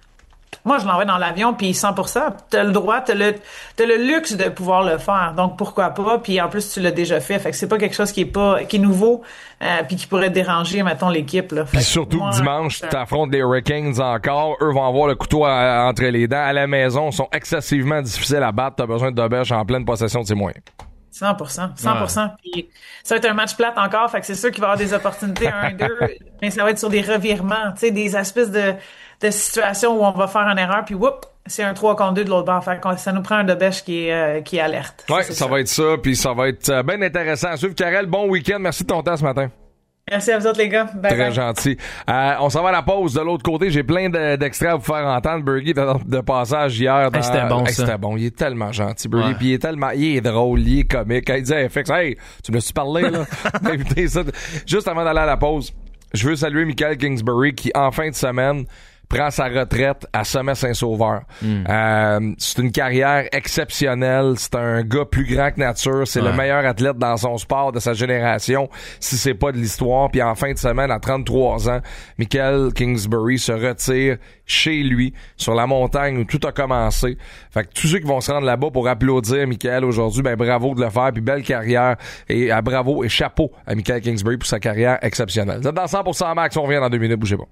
Moi, je l'envoie dans l'avion, puis cent pour cent, t'as le droit, t'as le, t'as le luxe de pouvoir le faire. Donc, pourquoi pas? Puis en plus, tu l'as déjà fait. Fait que c'est pas quelque chose qui est pas, qui est nouveau, euh, puis qui pourrait déranger, mettons, l'équipe, là. Fait puis surtout moi, que dimanche, t'affrontes les Hurricanes encore. Eux vont avoir le couteau à, entre les dents. À la maison, ils sont excessivement difficiles à battre. T'as besoin de Dobèche en pleine possession de ses moyens. cent pour cent. cent pour cent. Ouais. Puis ça va être un match plate encore, fait que c'est sûr qu'il va y avoir des opportunités un deux, mais ça va être sur des revirements, tu sais, des espèces de, de situations où on va faire une erreur, puis whoop, c'est un trois contre deux de l'autre bord. Fait que ça nous prend un Dobèche qui est, euh, qui est alerte. Ouais, ça, ça va être ça, puis ça va être euh, bien intéressant à suivre. Karel, bon week-end. Merci de ton temps ce matin. Merci à vous autres, les gars. Bye Très bye. gentil. Euh, on s'en va à la pause. De l'autre côté, j'ai plein de, d'extraits à vous faire entendre. Bergie de, de passage hier. Dans... Hey, c'était bon, hey, ça. C'était bon. Il est tellement gentil, Bergie. Ouais. Puis il est tellement... Il est drôle, il est comique. Il disait, F X, hey, tu me l'as-tu parlé, là? Écoutez ça. Juste avant d'aller à la pause, je veux saluer Michael Kingsbury qui, en fin de semaine, prend sa retraite à Sommet-Saint-Sauveur. Mm. Euh, c'est une carrière exceptionnelle. C'est un gars plus grand que nature. C'est Ouais. le meilleur athlète dans son sport de sa génération, si c'est pas de l'histoire. Puis en fin de semaine, à trente-trois ans, Michael Kingsbury se retire chez lui, sur la montagne où tout a commencé. Fait que tous ceux qui vont se rendre là-bas pour applaudir Michael aujourd'hui, ben bravo de le faire, puis belle carrière, et à bravo et chapeau à Michael Kingsbury pour sa carrière exceptionnelle. Vous êtes dans cent pour cent Max, on revient dans deux minutes, bougez pas.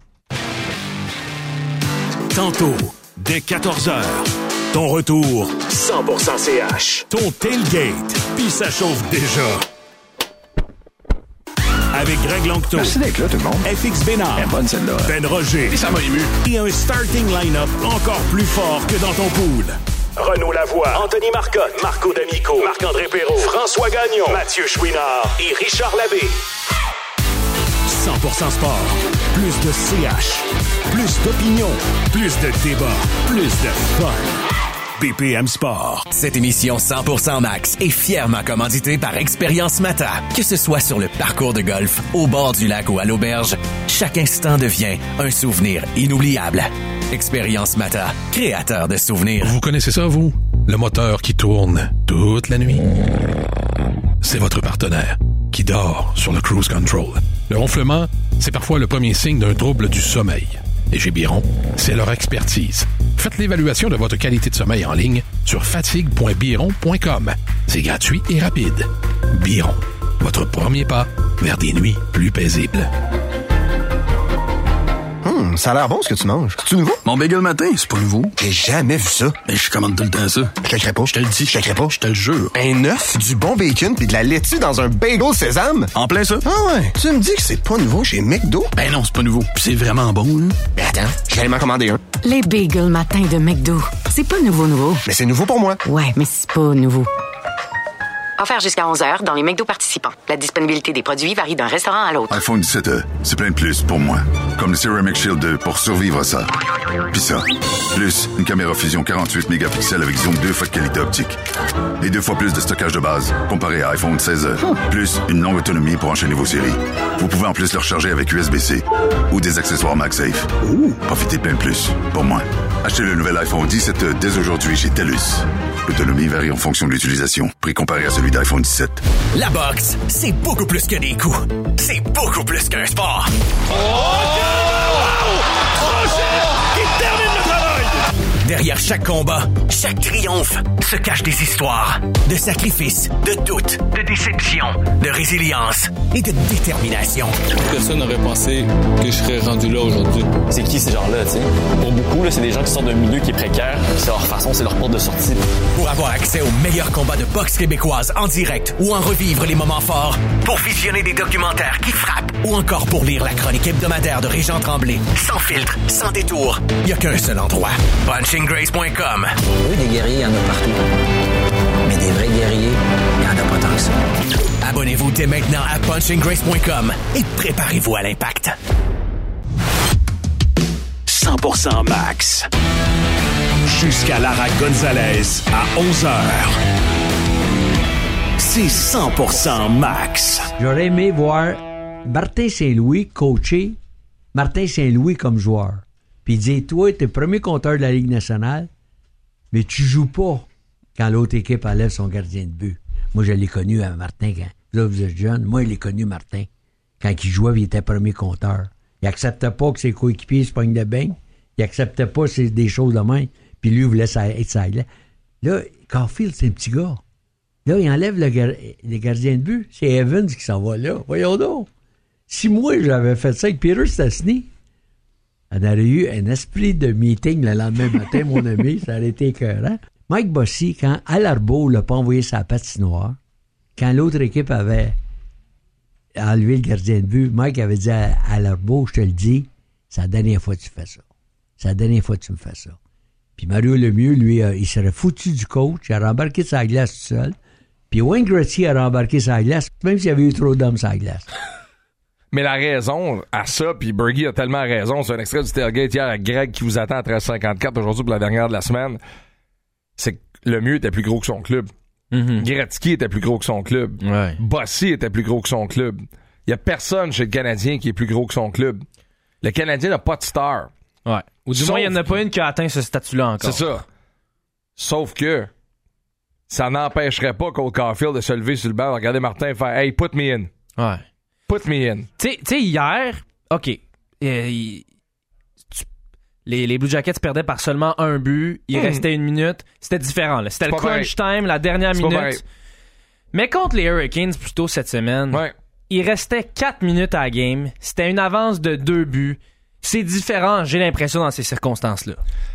Tantôt, dès quatorze heures, ton retour cent pour cent C H. Ton tailgate, puis ça chauffe déjà. Avec Greg Longto. Merci d'être là, tout le monde. F X Bénard. Elle est bonne, celle-là. Ben Roger. Et ça m'a ému. Et un starting line-up encore plus fort que dans ton pool. Renaud Lavoie, Anthony Marcotte, Marco D'Amico, Marc-André Perrault, François Gagnon, Mathieu Chouinard et Richard Labbé. cent pour cent Sport. Plus de C H. Plus d'opinion. Plus de débat. Plus de fun. B P M Sport. Cette émission cent pour cent Max est fièrement commanditée par Expérience Mata. Que ce soit sur le parcours de golf, au bord du lac ou à l'auberge, chaque instant devient un souvenir inoubliable. Expérience Mata, créateur de souvenirs. Vous connaissez ça, vous? Le moteur qui tourne toute la nuit? C'est votre partenaire qui dort sur le cruise control. Le ronflement, c'est parfois le premier signe d'un trouble du sommeil. Et chez Biron, c'est leur expertise. Faites l'évaluation de votre qualité de sommeil en ligne sur fatigue point biron point com. C'est gratuit et rapide. Biron, votre premier pas vers des nuits plus paisibles. Hum, ça a l'air bon ce que tu manges. C'est-tu nouveau? Mon bagel matin, c'est pas nouveau. J'ai jamais vu ça. Mais je commande tout le temps ça. Je te pas. Je te le dis. Je te pas. Je te le jure. Un œuf, du bon bacon puis de la laitue dans un bagel sésame? En plein ça. Ah ouais. Tu me dis que c'est pas nouveau chez McDo? Ben non, c'est pas nouveau. Puis c'est vraiment bon, là. Mais attends, je vais aller m'en commander un. Les bagels matin de McDo. C'est pas nouveau nouveau. Mais c'est nouveau pour moi. Ouais, mais c'est pas nouveau. Offert jusqu'à onze heures dans les McDo participants. La disponibilité des produits varie d'un restaurant à l'autre. iPhone dix-sept E, c'est plein de plus pour moi. Comme le Ceramic Shield deux pour survivre à ça. Puis ça, plus une caméra fusion quarante-huit mégapixels avec zoom deux fois de qualité optique. Et deux fois plus de stockage de base comparé à iPhone seize E. Plus une longue autonomie pour enchaîner vos séries. Vous pouvez en plus le recharger avec U S B C ou des accessoires MagSafe. Ouh, profitez plein de plus pour moi. Achetez le nouvel iPhone dix-sept E dès aujourd'hui chez TELUS. L'autonomie varie en fonction de l'utilisation. Prix comparé à celui d'iPhone dix-sept. La boxe, c'est beaucoup plus que des coups. C'est beaucoup plus qu'un sport. Oh! Qui termine le travail! Derrière chaque combat, chaque triomphe, se cachent des histoires de sacrifices, de doutes, de déceptions, de résilience et de détermination. Personne n'aurait pensé que je serais rendu là aujourd'hui. C'est qui ces gens-là, tu sais? Pour beaucoup, là, c'est des gens qui sortent d'un milieu qui est précaire. C'est leur façon, c'est leur porte de sortie. Pour avoir accès aux meilleurs combats de boxe québécoise en direct ou en revivre les moments forts, pour visionner des documentaires qui frappent ou encore pour lire la chronique hebdomadaire de Régent Tremblay, sans filtre, sans détour, il n'y a qu'un seul endroit. punching grace point com. Oui, des guerriers, il y en a partout. Mais des vrais guerriers, il n'y en a pas tant que ça. Abonnez-vous dès maintenant à punching grace point com et préparez-vous à l'impact. cent pour cent Max. Jusqu'à Lara Gonzalez à onze heures. C'est cent pour cent Max. J'aurais aimé voir Martin Saint-Louis coacher Martin Saint-Louis comme joueur. Puis il dit, toi, t'es le premier compteur de la Ligue nationale, mais tu joues pas quand l'autre équipe enlève son gardien de but. Moi, je l'ai connu à Martin quand là, vous êtes jeune. Moi, je l'ai connu, Martin, quand il jouait, il était premier compteur. Il acceptait pas que ses coéquipiers se pognent de bain. Il acceptait pas c'est des choses de même. Puis lui, il voulait être ça. Là, Caulfield, c'est un petit gars. Là, il enlève le, gar- le gardien de but. C'est Evans qui s'en va là. Voyons donc. Si moi, j'avais fait ça avec Peter Stastny, on aurait eu un esprit de meeting le lendemain matin, mon ami. Ça aurait été écœurant. Mike Bossy, quand Alarbeau l'a pas envoyé sa patinoire, quand l'autre équipe avait enlevé le gardien de but, Mike avait dit à Alarbeau, je te le dis, c'est la dernière fois que tu fais ça. C'est la dernière fois que tu me fais ça. Puis Mario Lemieux, lui, euh, il serait foutu du coach, il a rembarqué sa glace tout seul. Puis Wayne Gretzky a rembarqué sa glace, même s'il y avait eu trop d'hommes sur la glace. Mais la raison à ça, puis Bergie a tellement raison, c'est un extrait du tailgate hier à Greg qui vous attend à treize cinquante-quatre aujourd'hui pour la dernière de la semaine, c'est que Lemieux était plus gros que son club. Mm-hmm. Gretzky était plus gros que son club. Ouais. Bossy était plus gros que son club. Il y a personne chez le Canadien qui est plus gros que son club. Le Canadien n'a pas de star. Ouais. Ou du Sauf moins, il n'y en a que- pas une qui a atteint ce statut-là encore. C'est ça. Sauf que ça n'empêcherait pas Cole Caulfield de se lever sur le banc, de regarder Martin et faire « Hey, put me in. Ouais. Put me in. » Tu sais, hier, OK, euh, il- tu- les, les Blue Jackets perdaient par seulement un but. Il Mm. restait une minute. C'était différent. Là. C'était C'est le pas crunch time, la dernière C'est pas pareil. minute. Mais contre les Hurricanes, plus tôt cette semaine, Ouais. il restait quatre minutes à la game. C'était une avance de deux buts. C'est différent, j'ai l'impression, dans ces circonstances-là.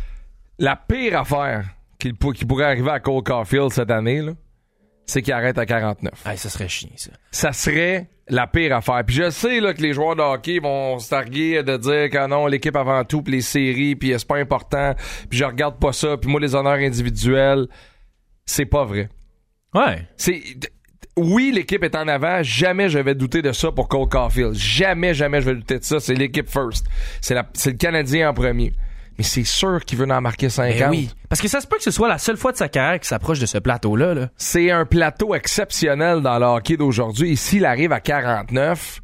La pire affaire qui, qui pourrait arriver à Cole Caulfield cette année, là, c'est qu'il arrête à quarante-neuf. Ah, ça serait chiant, ça. Ça serait la pire affaire. Puis je sais là, que les joueurs de hockey vont se targuer de dire que non, l'équipe avant tout, puis les séries, puis c'est pas important, puis je regarde pas ça, puis moi, les honneurs individuels, c'est pas vrai. Ouais. C'est... Oui, l'équipe est en avant. Jamais je vais douter de ça pour Cole Caulfield. Jamais, jamais je vais douter de ça. C'est l'équipe first. C'est, la, c'est le Canadien en premier. Mais c'est sûr qu'il veut en marquer cinquante. Ben oui. Parce que ça se peut que ce soit la seule fois de sa carrière qu'il s'approche de ce plateau-là. Là. C'est un plateau exceptionnel dans le hockey d'aujourd'hui. Et s'il arrive à quarante-neuf,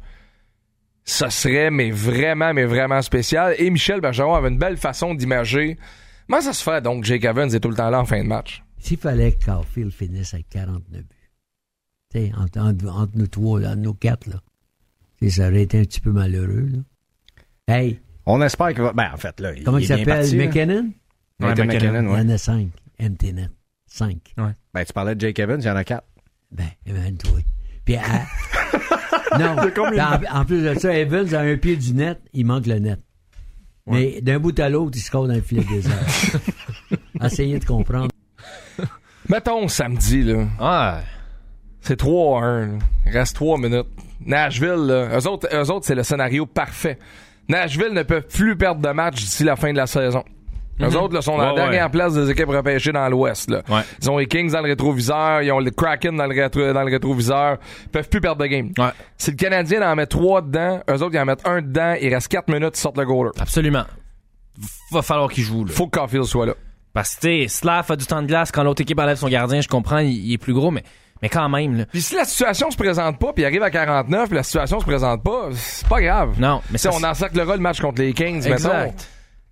ça serait mais vraiment, mais vraiment spécial. Et Michel Bergeron avait une belle façon d'imager. Comment ça se fait donc que Jake Evans est tout le temps là en fin de match? S'il fallait que Caulfield finisse avec quarante-neuf buts, tu sais, entre, entre, entre nous trois, entre nous quatre, là, t'sais, ça aurait été un petit peu malheureux. Là. Hey! On espère qu'il va. Ben, en fait, là. Comment il, il est bien s'appelle? parti, McKinnon? Ouais, Ouais, McKinnon, ouais. Il y en a cinq. Empty net. Cinq. Ouais. Ben, tu parlais de Jake Evans, il y en a quatre. Ben, imagine-toi. Puis, à... non, en, en plus de ça, Evans a un pied du net, il manque le net. Ouais. Mais d'un bout à l'autre, il score dans le filet désert. Essayez de comprendre. Mettons samedi, là. Ah. C'est trois à un. Là. Il reste trois minutes. Nashville, là, eux autres, eux autres, c'est le scénario parfait. Nashville ne peut plus perdre de match d'ici la fin de la saison. Eux mm-hmm. autres là, sont dans ouais, la dernière ouais. place des équipes repêchées dans l'Ouest. Là. Ouais. Ils ont les Kings dans le rétroviseur, ils ont le Kraken dans le, rétro, dans le rétroviseur. Ils peuvent plus perdre de game. Ouais. Si le Canadien en met trois dedans, eux autres, ils en mettent un dedans, il reste quatre minutes, ils sortent le goaler. Absolument. Va falloir qu'il joue. Là. Faut que Caulfield soit là. Parce que, tu sais, Slav a du temps de glace quand l'autre équipe enlève son gardien, je comprends, il, il est plus gros, mais, mais quand même. Là. Puis si la situation se présente pas, puis il arrive à quarante-neuf, puis la situation se présente pas, c'est pas grave. Non, mais ça, on encerclera le match contre les Kings, exact. Mettons.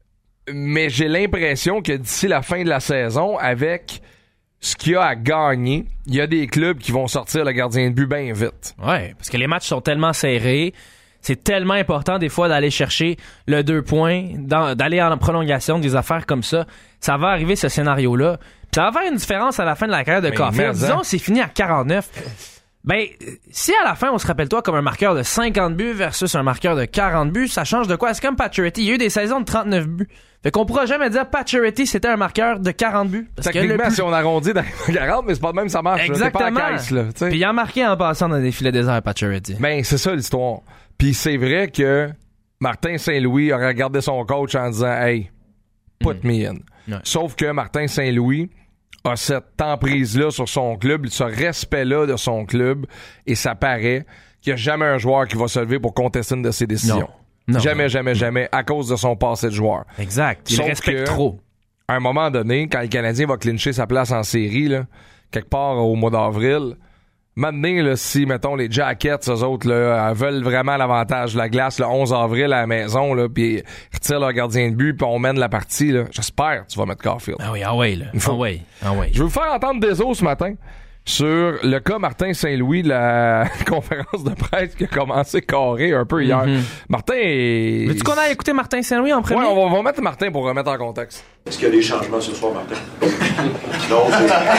Mais j'ai l'impression que d'ici la fin de la saison, avec ce qu'il y a à gagner, il y a des clubs qui vont sortir le gardien de but bien vite. Ouais, parce que les matchs sont tellement serrés. C'est tellement important des fois d'aller chercher le deux points, dans, d'aller en prolongation, des affaires comme ça. Ça va arriver ce scénario-là. Puis ça va faire une différence à la fin de la carrière de Caulfield. Disons, c'est fini à quarante-neuf. Ben, si à la fin, on se rappelle toi comme un marqueur de cinquante buts versus un marqueur de quarante buts, ça change de quoi? C'est comme Pacioretty. Il y a eu des saisons de trente-neuf buts. Fait qu'on pourra jamais dire Pacioretty, c'était un marqueur de quarante buts. Parce Techniquement, que plus... si on arrondit dans quarante, mais c'est pas de même, ça marche. Exactement. Là. C'est pas à la caisse, là. Puis il a marqué en passant dans des filets déserts, Pacioretty. Ben, c'est ça l'histoire. Puis c'est vrai que Martin Saint-Louis aurait regardé son coach en disant « Hey, put mm. me in ouais. ». Sauf que Martin Saint-Louis a cette emprise-là sur son club, ce respect-là de son club, et ça paraît qu'il n'y a jamais un joueur qui va se lever pour contester une de ses décisions. Non. Non, jamais, non. jamais, jamais, à cause de son passé de joueur. Exact. Il Sauf le respecte que, trop. À un moment donné, quand le Canadien va clincher sa place en série, là, quelque part au mois d'avril, maintenant, là, si, mettons, les Jackets, eux autres, là, veulent vraiment l'avantage de la glace le onze avril à la maison, là, puis retirent leur gardien de but, puis on mène la partie, là, j'espère que tu vas mettre Caulfield. Ah oui, ah ouais, là. Faut... Ah ouais, ah ouais. Je vais vous faire entendre des os ce matin sur le cas Martin Saint-Louis, la conférence de presse qui a commencé carré un peu hier. Mm-hmm. Martin est... Veux-tu qu'on aille écouter Martin Saint-Louis en premier? Ouais, on va, on va mettre Martin pour remettre en contexte. Est-ce qu'il y a des changements ce soir, Martin? Donc,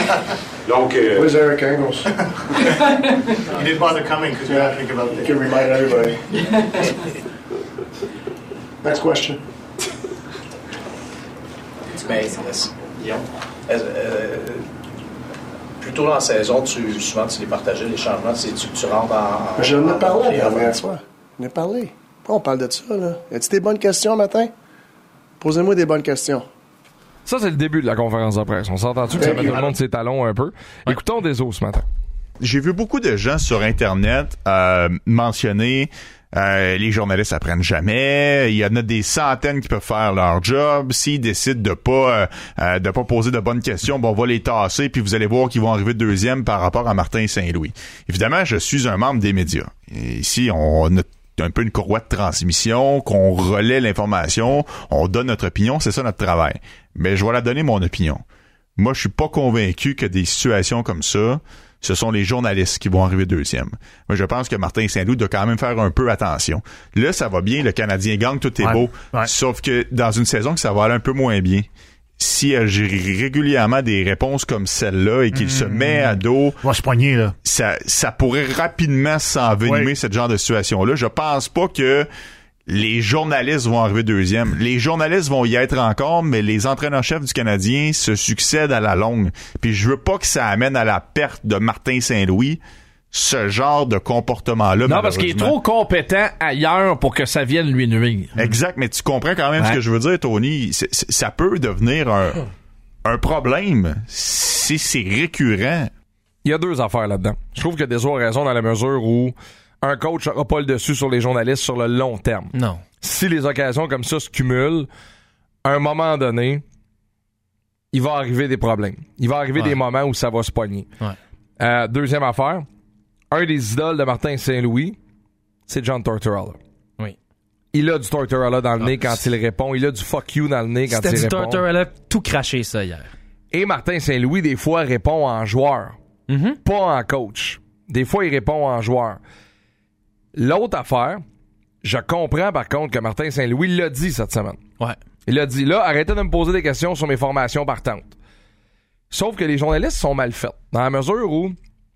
donc euh... Where's Eric Engels? He didn't bother coming because we had to think about it. You can remind everybody. Next question. Mais, Guillaume, plus tôt dans la saison, tu, souvent tu les partageais, les changements, tu, tu rentres en... Mais j'en ai parlé la dernière fois. J'en ai parlé. Pourquoi on parle de ça, là? As-tu des bonnes questions, matin? Posez-moi des bonnes questions. Ça, c'est le début de la conférence de presse. On s'entend-tu que ça met tout le monde ses talons un peu? Ouais. Écoutons des os ce matin. J'ai vu beaucoup de gens sur Internet euh, mentionner euh, les journalistes apprennent jamais. Il y en a des centaines qui peuvent faire leur job. S'ils décident de pas euh, de pas poser de bonnes questions, bon, on va les tasser, puis vous allez voir qu'ils vont arriver deuxième par rapport à Martin Saint-Louis. Évidemment, je suis un membre des médias. Et ici, on a un peu une courroie de transmission, qu'on relaie l'information, on donne notre opinion, c'est ça notre travail. Mais je vais la donner mon opinion. Moi, je suis pas convaincu que des situations comme ça, ce sont les journalistes qui vont arriver deuxième. Moi, je pense que Martin Saint-Louis doit quand même faire un peu attention. Là, ça va bien, le Canadien gagne, tout est ouais, beau. Ouais. Sauf que dans une saison que ça va aller un peu moins bien, si euh, j'ai régulièrement des réponses comme celle-là et qu'il mmh. se met à dos, va se poigner, là. Ça, ça pourrait rapidement s'envenimer, ouais. ce genre de situation-là. Je pense pas que les journalistes vont arriver deuxième. Les journalistes vont y être encore, mais les entraîneurs-chefs du Canadien se succèdent à la longue. Puis je veux pas que ça amène à la perte de Martin Saint-Louis, ce genre de comportement-là. Non, parce qu'il est trop compétent ailleurs pour que ça vienne lui nuire. Exact, mais tu comprends quand même ouais. ce que je veux dire, Tony. C'est, c'est, ça peut devenir un, un problème si c'est récurrent. Il y a deux affaires là-dedans. Je trouve que Deso a raison dans la mesure où un coach n'aura pas le dessus sur les journalistes sur le long terme. Non. Si les occasions comme ça se cumulent, à un moment donné, il va arriver des problèmes. Il va arriver ouais. des moments où ça va se poigner. Ouais. Euh, deuxième affaire, un des idoles de Martin Saint-Louis, c'est John Tortorella. Oui. Il a du Tortorella dans le ah, nez quand il répond. Il a du fuck you dans le nez quand il répond. C'était du Tortorella tout craché, ça, hier. Et Martin Saint-Louis, des fois, répond en joueur. Mm-hmm. Pas en coach. Des fois, il répond en joueur. L'autre affaire, je comprends par contre que Martin Saint-Louis l'a dit cette semaine. Ouais. Il a dit, là, arrêtez de me poser des questions sur mes formations partantes. Sauf que les journalistes sont mal faits. Dans la mesure où,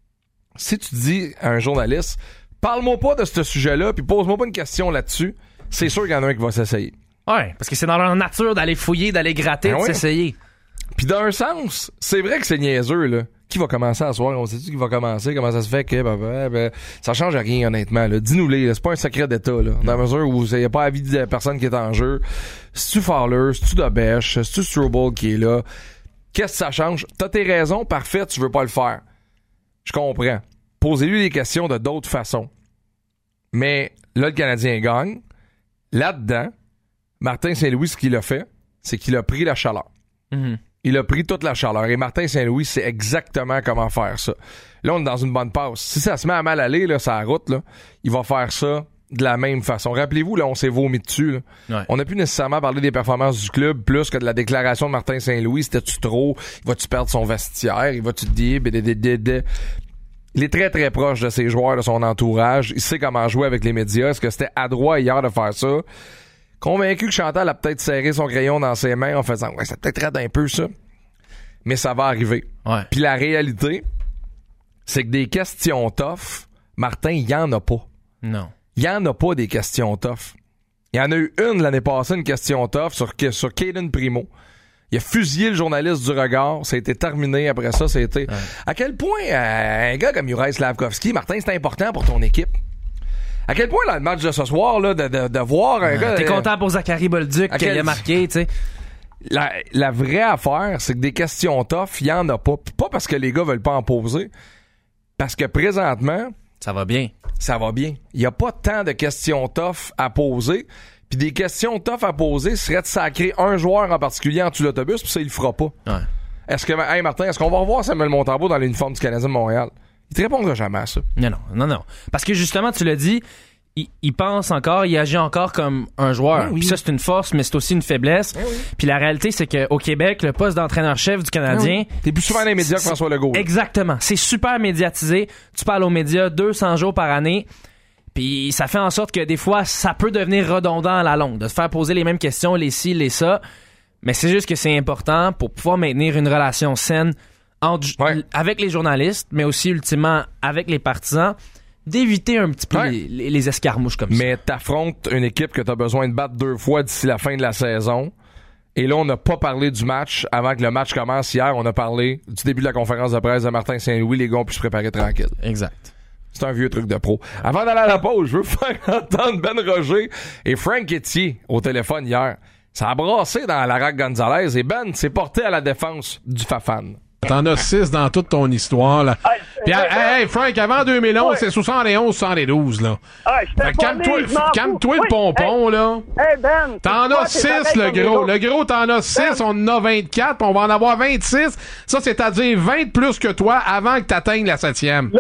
si tu dis à un journaliste, parle-moi pas de ce sujet-là, puis pose-moi pas une question là-dessus, c'est sûr qu'il y en a un qui va s'essayer. Ouais, parce que c'est dans leur nature d'aller fouiller, d'aller gratter, ben de oui. s'essayer. Puis d'un sens, c'est vrai que c'est niaiseux, là. Qui va commencer à soir? On sait-tu qui va commencer? Comment ça se fait que... Ben, ben, ben, ça change rien, honnêtement. Là. Dis-nous-les. Là. C'est pas un secret d'État. Là. Dans la mesure où il n'y a pas avis de personne qui est en jeu. C'est-tu Fowler? C'est-tu Dobèche? C'est-tu Struble qui est là? Qu'est-ce que ça change? T'as tes raisons. Parfait, tu veux pas le faire. Je comprends. Posez-lui des questions de d'autres façons. Mais là, le Canadien gagne. Là-dedans, Martin Saint-Louis, ce qu'il a fait, c'est qu'il a pris la chaleur. Mm-hmm. Il a pris toute la chaleur. Et Martin Saint-Louis sait exactement comment faire ça. Là, on est dans une bonne passe. Si ça se met à mal aller, là, sur la route, là, il va faire ça de la même façon. Rappelez-vous, là, on s'est vomi dessus. Là. Ouais. On n'a plus nécessairement parlé des performances du club plus que de la déclaration de Martin Saint-Louis. C'était-tu trop? Va-tu perdre son vestiaire? Il va-tu te dire? Il est très, très proche de ses joueurs, de son entourage. Il sait comment jouer avec les médias. Est-ce que c'était adroit hier de faire ça? Convaincu que Chantal a peut-être serré son crayon dans ses mains en faisant « Ouais, ça peut-être raide un peu, ça. » Mais ça va arriver. Ouais. Puis la réalité, c'est que des questions tough, Martin, il y en a pas. Non. Il y en a pas des questions tough. Il y en a eu une l'année passée, une question tough sur, sur Caden Primo. Il a fusillé le journaliste du regard. Ça a été terminé après ça. Ça a été... Ouais. À quel point euh, un gars comme Juraj Slafkovský, Martin, c'est important pour ton équipe. À quel point, dans le match de ce soir, là, de, de, de voir un ouais, gars... T'es euh, content pour Zachary Bolduc qu'il quel... a marqué, tu sais. La, la vraie affaire, c'est que des questions tough, il y en a pas. Pas parce que les gars veulent pas en poser. Parce que présentement... Ça va bien. Ça va bien. Il y a pas tant de questions tough à poser. Puis des questions tough à poser serait de sacrer un joueur en particulier en dessous de l'autobus, puis ça, il le fera pas. Ouais. Est-ce que... Hey, Martin, est-ce qu'on va revoir Samuel Montembeault dans l'uniforme du Canadien de Montréal? Il te répondra jamais à ça. Non, non, non, non. Parce que justement, tu l'as dit, il, il pense encore, il agit encore comme un joueur. Oui. Puis ça, c'est une force, mais c'est aussi une faiblesse. Oui. Puis la réalité, c'est qu'au Québec, le poste d'entraîneur-chef du Canadien... Oui. T'es plus souvent dans les médias que François Legault. Exactement. C'est super médiatisé. Tu parles aux médias deux cents jours par année. Puis ça fait en sorte que des fois, ça peut devenir redondant à la longue, de se faire poser les mêmes questions, les ci, les ça. Mais c'est juste que c'est important pour pouvoir maintenir une relation saine entre, ouais. avec les journalistes, mais aussi ultimement avec les partisans, d'éviter un petit peu ouais. les, les escarmouches comme mais ça. Mais t'affrontes une équipe que t'as besoin de battre deux fois d'ici la fin de la saison. Et là, on n'a pas parlé du match avant que le match commence hier. On a parlé du début de la conférence de presse de Martin Saint-Louis. Les gars ont pu se préparer tranquille. Exact. C'est un vieux truc de pro. Avant d'aller à la pause, je veux faire entendre Ben Roger et Frank Etier au téléphone hier. Ça a brassé dans la Rack Gonzalez et Ben s'est porté à la défense du Fafan. T'en as six dans toute ton histoire, là. Hey, Puis, hey, hey, hey, Frank, avant deux mille onze, ouais. c'est soixante et onze soixante et douze, là. Hey, calme-toi, calme-toi le pompon, hey, là. Hey, Ben. T'en as six, le gros. Le gros, t'en as six, ben. On en a vingt-quatre, puis on va en avoir vingt-six. Ça, c'est-à-dire vingt plus que toi avant que t'atteignes la septième. Là,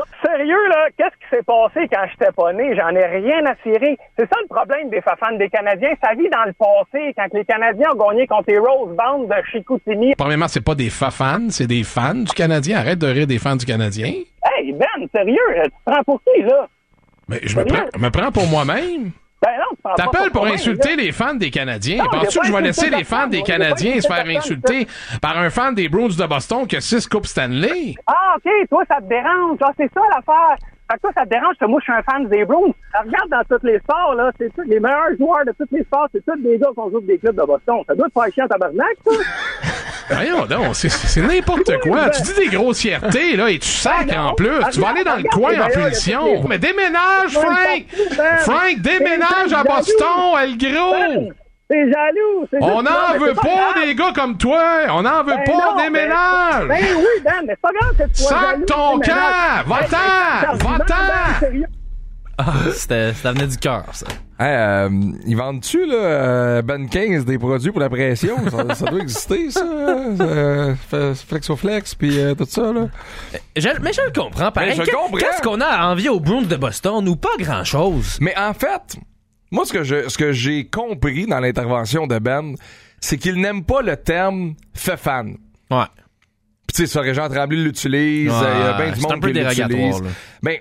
sérieux, là, qu'est-ce qui s'est passé quand j'étais pas né? J'en ai rien à cirer. C'est ça le problème des fans des Canadiens. Ça vit dans le passé, quand les Canadiens ont gagné contre les Rose Bands de Chicoutimi. Premièrement, c'est pas des fans, c'est des fans du Canadien. Arrête de rire des fans du Canadien. Hey, Ben, sérieux, tu te prends pour qui, là? Mais je me prends, me prends pour moi-même. Ben non, tu prends T'appelles pas pour toi-même, insulter là. les fans des Canadiens. Non, Penses-tu j'ai que je pas vais laisser insulté les fans personne, des j'ai pas Canadiens se insulté faire personne, insulter par un fan des Bruins de Boston qui a six coupes Stanley? Ah, OK, toi, ça te dérange. Ah, c'est ça l'affaire. Fait que toi, ça te dérange que moi, je suis un fan des Bruins. Alors, regarde dans tous les sports, là, c'est tous les meilleurs joueurs de tous les sports, c'est tous des gars qu'on joue des clubs de Boston. Ça doit te faire chier en tabarnak, ça? Voyons donc, c'est, c'est n'importe quoi. Tu dis des grossièretés, là, et tu sacs Ah, non. en plus. Ah, tu vas aller dans le regarde, coin regarde, en regarde, punition. regarde, Mais déménage, regarde, Frank! regarde, Frank, déménage à regarde, Boston, El Gros! Ben, c'est jaloux. C'est On juste ça, n'en mais veut c'est pas grave. des gars comme toi! On n'en veut Ben pas, non, déménage! Ben, ben oui, Ben, mais c'est pas grave que tu sois Sac jaloux, ton déménage. camp! Va-t'en! Hey, hey, Va-t'en! Ben, sérieux. Ah, c'était, ça venait du cœur, ça. Hey, euh, ils vendent-tu, là, euh, Ben quinze, des produits pour la pression? Ça, ça doit exister, ça. Euh, Flexoflex, puis euh, tout ça, là. Je, mais je le comprends, pareil. Mais je le Qu'est- comprends. Qu'est-ce qu'on a à envier aux Bruins de Boston? Ou pas grand-chose. Mais en fait, moi, ce que je, ce que j'ai compris dans l'intervention de Ben, c'est qu'il n'aime pas le terme « fait fan ». Ouais. Puis tu sais, ça, Régent Tremblay l'utilise, il Ouais, y a bien du c'est monde un peu qui dérogatoire, l'utilise. là. Ben,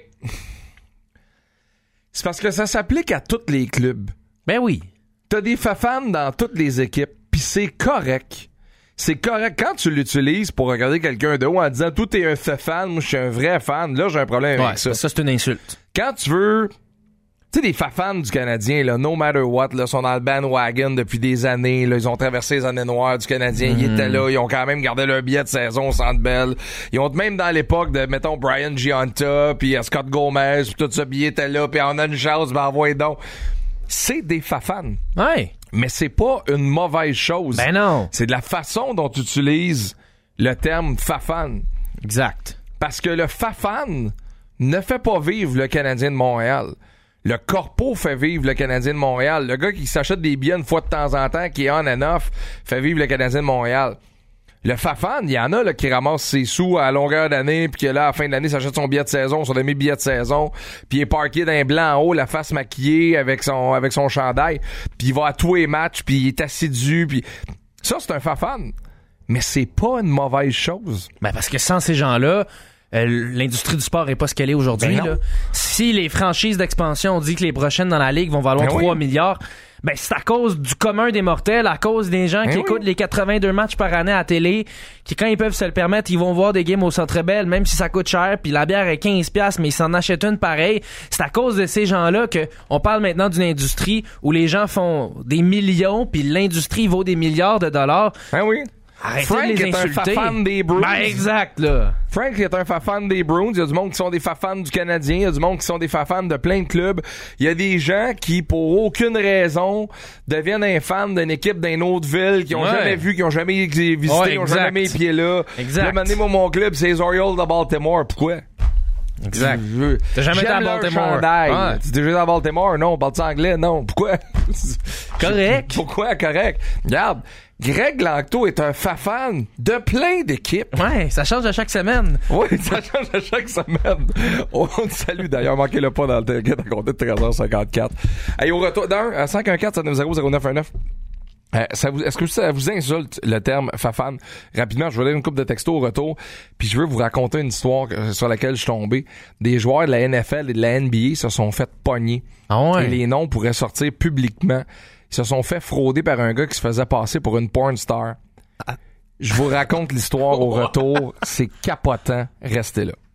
c'est parce que ça s'applique à tous les clubs. Ben oui. T'as des fans dans toutes les équipes, puis c'est correct. C'est correct. Quand tu l'utilises pour regarder quelqu'un de haut en disant « Toi, t'es un fait fan, moi, je suis un vrai fan », là, j'ai un problème Ouais, avec ça. ça, c'est une insulte. Quand tu veux... Tu sais, les fans du Canadien, là, no matter what, là, sont dans le bandwagon depuis des années, là, ils ont traversé les années noires du Canadien, Mm. ils étaient là, ils ont quand même gardé leur billet de saison au Centre Bell. Ils ont même dans l'époque de, mettons, Brian Giunta, puis euh, Scott Gomez, puis tout ça, puis ils étaient là, puis on a une chance, ben envoyez donc. C'est des fafans. Ouais. Mais c'est pas une mauvaise chose. Ben non. C'est de la façon dont tu utilises le terme fafan. Exact. Parce que le fafan ne fait pas vivre le Canadien de Montréal. Le corpo fait vivre le Canadien de Montréal. Le gars qui s'achète des billets une fois de temps en temps, qui est on and off, fait vivre le Canadien de Montréal. Le fafan, il y en a là, qui ramasse ses sous à longueur d'année, puis que là, à la fin de l'année, s'achète son billet de saison, son demi-billet de saison, puis il est parké d'un blanc en haut, la face maquillée avec son avec son chandail, puis il va à tous les matchs, puis il est assidu, puis ça, c'est un fafan. Mais c'est pas une mauvaise chose. Ben parce que sans ces gens-là, Euh, l'industrie du sport est pas ce qu'elle est aujourd'hui. Ben là. Si les franchises d'expansion ont dit que les prochaines dans la ligue vont valoir ben trois oui. milliards, ben c'est à cause du commun des mortels, à cause des gens Ben qui oui. écoutent les quatre-vingt-deux matchs par année à la télé, qui quand ils peuvent se le permettre, ils vont voir des games au Centre Bell, même si ça coûte cher, puis la bière est quinze piastres, mais ils s'en achètent une pareille. C'est à cause de ces gens-là que on parle maintenant d'une industrie où les gens font des millions, puis l'industrie vaut des milliards de dollars. Ben oui. Arrêtez Frank de les est un insulter. fan des Bruins. Ben exact, là. Frank est un fan des Bruins. Il y a du monde qui sont des fans du Canadien. Il y a du monde qui sont des fans de plein de clubs. Il y a des gens qui, pour aucune raison, deviennent un fan d'une équipe d'une autre ville, qui ont Ouais. jamais vu, qui ont jamais visité, Ouais, qui ont exact. jamais mis les pieds là. Exact. Là, maintenant, moi, mon club, c'est les Orioles de Baltimore. Pourquoi? Exact. Je veux- T'as jamais été à J'aime leur Baltimore. chandail. Ouais. Tu es déjà à Baltimore? Non. Parles-tu anglais? Non. Pourquoi? Correct. Pourquoi correct? Regarde. Greg Langto est un fan de plein d'équipes. Ouais, ça change à chaque semaine. Oui, ça change à chaque semaine. On te salue d'ailleurs, manquez le pas dans le target à compter de treize heures cinquante-quatre. Hey, au retour, d'un, à cinq un quatre sept neuf zéro zéro neuf un neuf. Euh, ça vous, est-ce que ça vous insulte le terme fafan? Rapidement, je vais donner une couple de textos au retour, puis je veux vous raconter une histoire sur laquelle je suis tombé. Des joueurs de la N F L et de la N B A se sont fait pogner. Ah ouais? Et les noms pourraient sortir publiquement. Ils se sont fait frauder par un gars qui se faisait passer pour une porn star. Je vous raconte l'histoire au retour. C'est capotant. Restez là.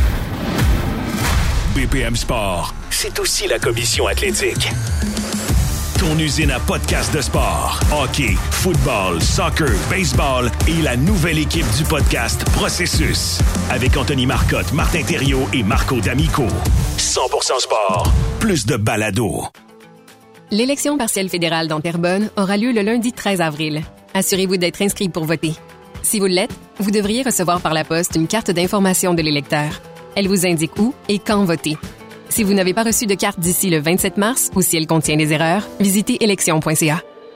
B P M Sport, c'est aussi la commission athlétique. Ton usine à podcast de sport. Hockey, football, soccer, baseball et la nouvelle équipe du podcast Processus. Avec Anthony Marcotte, Martin Thériault et Marco D'Amico. cent pour cent sport. Plus de balado. L'élection partielle fédérale dans Terrebonne aura lieu le lundi treize avril. Assurez-vous d'être inscrit pour voter. Si vous l'êtes, vous devriez recevoir par la poste une carte d'information de l'électeur. Elle vous indique où et quand voter. Si vous n'avez pas reçu de carte d'ici le vingt-sept mars ou si elle contient des erreurs, visitez élection point c a.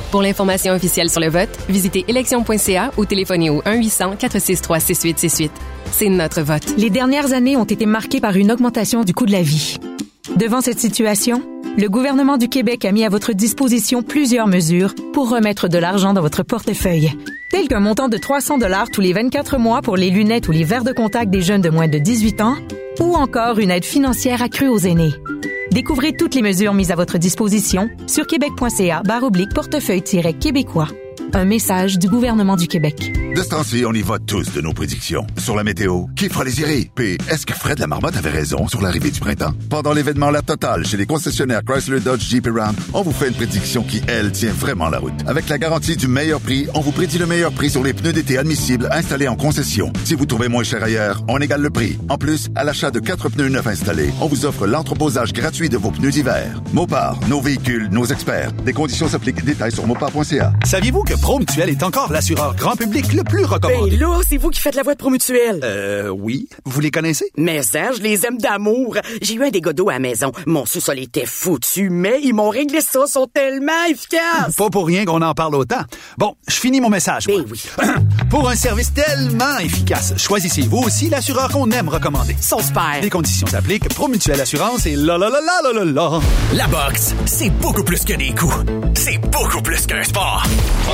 Pour l'information officielle sur le vote, visitez élection point c a ou téléphonez au un huit cents quatre six trois six huit six huit. C'est notre vote. Les dernières années ont été marquées par une augmentation du coût de la vie. Devant cette situation, le gouvernement du Québec a mis à votre disposition plusieurs mesures pour remettre de l'argent dans votre portefeuille, tel qu'un montant de trois cents dollars tous les vingt-quatre mois pour les lunettes ou les verres de contact des jeunes de moins de dix-huit ans, ou encore une aide financière accrue aux aînés. Découvrez toutes les mesures mises à votre disposition sur québec point c a barre oblique portefeuille-québécois. Un message du gouvernement du Québec. De ce temps-ci, on y va tous de nos prédictions. Sur la météo, qui fera les irées? Puis, est-ce que Fred la Marmotte avait raison sur l'arrivée du printemps? Pendant l'événement La Totale chez les concessionnaires Chrysler, Dodge, Jeep et Ram, on vous fait une prédiction qui, elle, tient vraiment la route. Avec la garantie du meilleur prix, on vous prédit le meilleur prix sur les pneus d'été admissibles installés en concession. Si vous trouvez moins cher ailleurs, on égale le prix. En plus, à l'achat de quatre pneus neufs installés, on vous offre l'entreposage gratuit de vos pneus d'hiver. Mopar, nos véhicules, nos experts. Des conditions s'appliquent. Détails sur mopar point c a. Saviez-vous que Promutuel est encore l'assureur grand public le plus recommandé? Ben là, c'est vous qui faites la voix de Promutuel. Euh, oui. Vous les connaissez? Mais ça, je les aime d'amour. J'ai eu un dégât d'eau à la maison. Mon sous-sol était foutu, mais ils m'ont réglé ça. Ils sont tellement efficaces. Pas pour rien qu'on en parle autant. Bon, je finis mon message. Ben oui. Pour un service tellement efficace, choisissez vous aussi l'assureur qu'on aime recommander. Ils sont super. Les conditions s'appliquent. Promutuel Assurance et là là là là là là là. La boxe, c'est beaucoup plus que des coups. C'est beaucoup plus qu'un sport. Oh!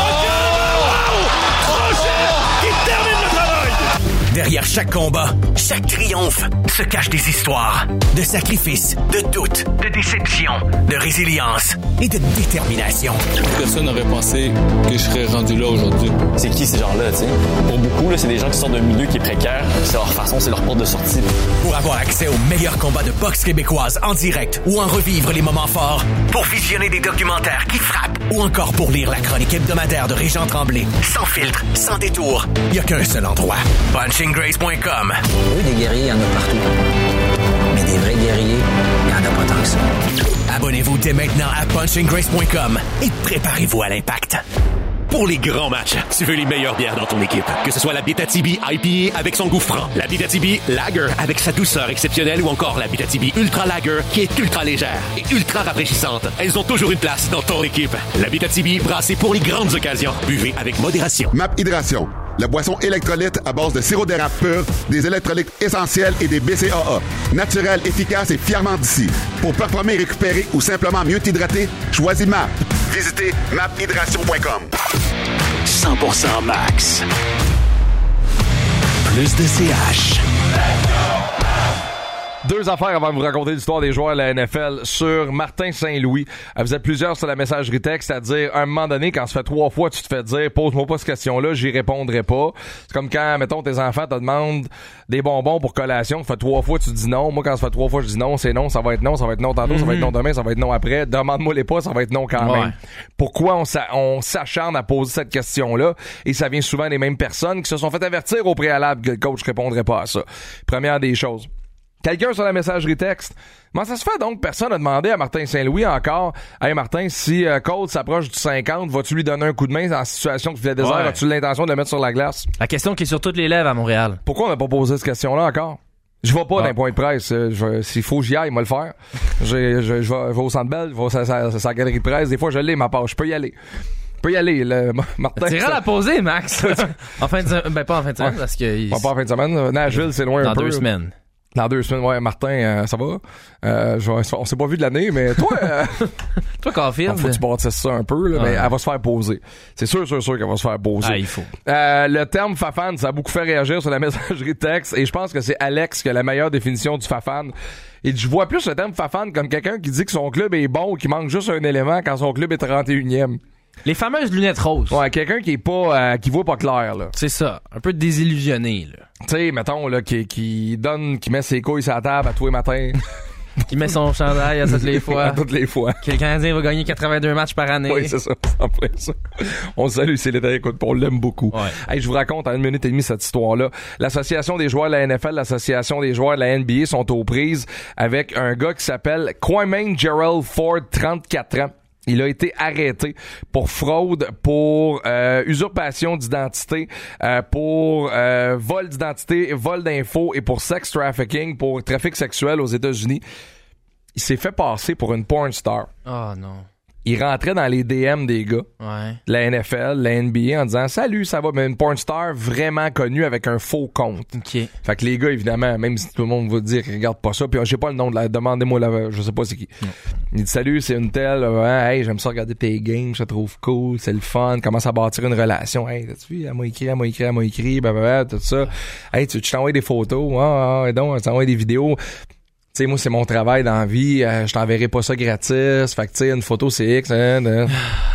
Crochet qui termine le travail! Derrière chaque combat, chaque triomphe, se cachent des histoires de sacrifices, de doutes, de déceptions, de résilience et de détermination. Personne n'aurait pensé que je serais rendu là aujourd'hui. C'est qui ces gens-là, tu sais? Pour beaucoup, là, c'est des gens qui sortent d'un milieu qui est précaire. C'est leur façon, c'est leur porte de sortie. Pour avoir accès aux meilleurs combats de boxe québécoise en direct ou en revivre les moments forts, pour visionner des documentaires qui frappent ou encore pour lire la chronique hebdomadaire de Régent Tremblay, sans filtre, sans détour, il n'y a qu'un seul endroit. punching grace point com. Oui, des guerriers, il y en a partout. Mais des vrais guerriers, il n'y en a pas tant que ça. Abonnez-vous dès maintenant à punching grace point com et préparez-vous à l'impact. Pour les grands matchs, tu veux les meilleures bières dans ton équipe. Que ce soit la Abitibi I P A avec son goût franc, la Abitibi Lager avec sa douceur exceptionnelle ou encore la Abitibi Ultra Lager qui est ultra légère et ultra rafraîchissante. Elles ont toujours une place dans ton équipe. La Abitibi brassée pour les grandes occasions. Buvez avec modération. Map Hydration, la boisson électrolyte à base de sirop d'érable pur, des électrolytes essentiels et des B C A A. Naturel, efficace et fièrement d'ici. Pour performer, récupérer ou simplement mieux t'hydrater, choisis Map. Visitez map hydration point com. cent pour cent max. Plus de C H. Deux affaires avant de vous raconter l'histoire des joueurs de la N F L sur Martin Saint-Louis. Vous êtes plusieurs sur la messagerie texte à dire, à un moment donné, quand ça fait trois fois tu te fais dire, pose-moi pas cette question-là, j'y répondrai pas. C'est comme quand, mettons, tes enfants te demandent des bonbons pour collation, ça fait trois fois tu dis non. Moi, quand ça fait trois fois je dis non, c'est non, ça va être non, ça va être non tantôt, mm-hmm. ça va être non demain, ça va être non après. Demande-moi les pas, ça va être non quand même. Ouais. Pourquoi on, s'a- on s'acharne à poser cette question-là? Et ça vient souvent des mêmes personnes qui se sont fait avertir au préalable que le coach répondrait pas à ça. Première des choses. Quelqu'un sur la messagerie texte. Comment ça se fait donc? Personne n'a demandé à Martin Saint-Louis encore. Hey Martin, si euh, Colts s'approche du cinquante, vas-tu lui donner un coup de main en situation de filet désert? Ouais. As-tu l'intention de le mettre sur la glace? La question qui est sur toutes les lèvres à Montréal. Pourquoi on n'a pas posé cette question-là encore? Je vais pas ah. dans un point de presse. Je, s'il faut j'y aille, moi le faire. je, je, je, vais, je vais au Centre Bell, je vais à la galerie de presse. Des fois, je l'ai, ma page. Je peux y aller. Je peux y aller, le, Martin. C'est rare à poser, Max. En fin de semaine. Ben, pas en fin de semaine, ouais. parce que. Il... Pas, pas en fin de semaine. Nashville, c'est loin dans un peu. Dans deux semaines. Dans deux semaines, ouais, Martin, euh, ça va? Euh, je, on s'est pas vu de l'année, mais toi... Euh, toi, Caulfield... Faut que tu bâtisses ça un peu, là, ouais. mais elle va se faire poser. C'est sûr, sûr, sûr qu'elle va se faire poser. Ah, il faut. Euh, le terme Fafan, ça a beaucoup fait réagir sur la messagerie texte, et je pense que c'est Alex qui a la meilleure définition du Fafan. Et je vois plus le terme Fafan comme quelqu'un qui dit que son club est bon ou qui manque juste un élément quand son club est trente et unième. Les fameuses lunettes roses. Ouais, quelqu'un qui est pas, euh, qui voit pas clair, là. C'est ça. Un peu désillusionné, là. Tu sais, mettons, là, qui, qui donne, qui met ses couilles sur la table à tous les matins. Qui met son chandail à toutes les fois. à toutes les fois. Que le Canadien va gagner quatre-vingt-deux matchs par année. Oui, c'est ça. C'est en plein ça. On salue, c'est l'état, écoute, on l'aime beaucoup. Ouais. Hey, je vous raconte en une minute et demie cette histoire-là. L'Association des joueurs de la N F L, l'Association des joueurs de la N B A sont aux prises avec un gars qui s'appelle Kwame Gerald Ford, trente-quatre ans. Il a été arrêté pour fraude, pour euh, usurpation d'identité, euh, pour euh, vol d'identité, vol d'infos et pour sex trafficking, pour trafic sexuel aux États-Unis. Il s'est fait passer pour une porn star. Oh non. il rentrait dans les D M des gars, Ouais. la N F L, la N B A, en disant « Salut, ça va? » Mais une porn star vraiment connue avec un faux compte. OK. Fait que les gars, évidemment, même si tout le monde va dire « Regarde pas ça », puis j'ai pas le nom de la... Demandez-moi, la, je sais pas c'est qui. Mm. Il dit « Salut, c'est une telle. Ouais, hey, j'aime ça regarder tes games, je te trouve cool, c'est le fun. Commence à bâtir une relation. Hey, t'as-tu vu? Elle m'a écrit, elle m'a écrit, elle m'a écrit, blablabla, tout ça. Hey, tu, tu t'envoies des photos? Ah, ah, donc, tu t'envoies des vidéos. » Tu sais, moi, c'est mon travail dans la vie. Euh, je t'enverrai pas ça gratis. Fait que, tu sais, une photo, c'est X. Hein, hein.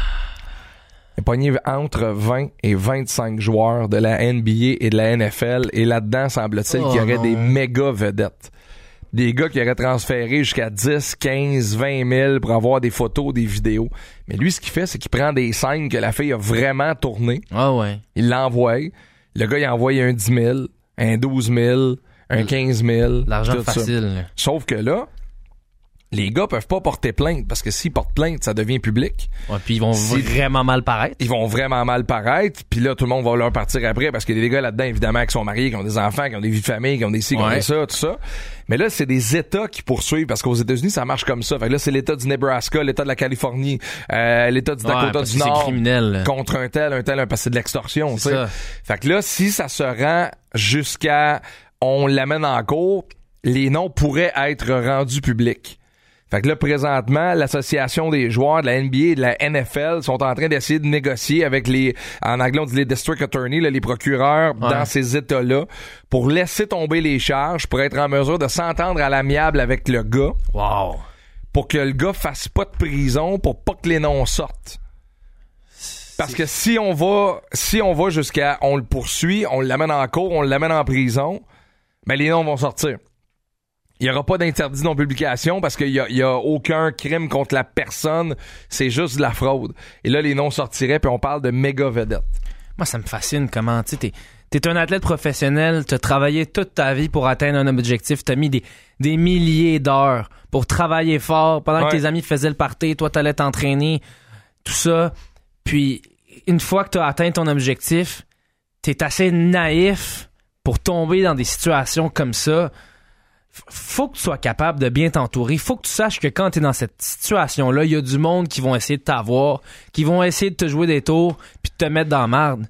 Il a pogné entre vingt et vingt-cinq joueurs de la N B A et de la N F L. Et là-dedans, semble-t-il oh, qu'il y aurait non. des méga vedettes. Des gars qui auraient transféré jusqu'à dix, quinze, vingt mille pour avoir des photos, des vidéos. Mais lui, ce qu'il fait, c'est qu'il prend des scènes que la fille a vraiment tournées. Ah ouais. Il l'envoie. Le gars, il a envoyé un dix mille, un douze mille... un quinze mille. L'argent facile. Ça. Sauf que là, les gars peuvent pas porter plainte parce que s'ils portent plainte, ça devient public. Ouais, puis ils vont si, vraiment mal paraître. Ils vont vraiment mal paraître. Puis là, tout le monde va leur partir après parce qu'il y a des gars là-dedans, évidemment, qui sont mariés, qui ont des enfants, qui ont des vies de famille, qui ont des ci, qui ont des ça, tout ça. Mais là, c'est des États qui poursuivent parce qu'aux États-Unis, ça marche comme ça. Fait que là, c'est l'État du Nebraska, l'État de la Californie, euh, l'État du Dakota ouais, du Nord. Criminel. Contre un tel, un tel, un, parce que c'est de l'extorsion, tu sais. Fait que là, si ça se rend jusqu'à on l'amène en cours, les noms pourraient être rendus publics. Fait que là, présentement, l'association des joueurs de la N B A et de la N F L sont en train d'essayer de négocier avec les, en anglais on dit les district attorneys, là, les procureurs ouais. dans ces États-là, pour laisser tomber les charges, pour être en mesure de s'entendre à l'amiable avec le gars. Wow. Pour que le gars fasse pas de prison, pour pas que les noms sortent. Parce que si on va, si on va jusqu'à, on le poursuit, on l'amène en cours, on l'amène en prison, ben les noms vont sortir. Il y aura pas d'interdit non-publication parce qu'il y a, il y a aucun crime contre la personne, c'est juste de la fraude. Et là, les noms sortiraient puis on parle de méga vedettes. Moi, ça me fascine comment, tu sais, t'es, t'es un athlète professionnel, t'as travaillé toute ta vie pour atteindre un objectif, t'as mis des, des milliers d'heures pour travailler fort pendant ouais. que tes amis faisaient le party, toi t'allais t'entraîner, tout ça. Puis, une fois que t'as atteint ton objectif, t'es assez naïf pour tomber dans des situations comme ça. Faut que tu sois capable de bien t'entourer. Faut que tu saches que quand t'es dans cette situation-là, il y a du monde qui vont essayer de t'avoir, qui vont essayer de te jouer des tours puis de te mettre dans la marde.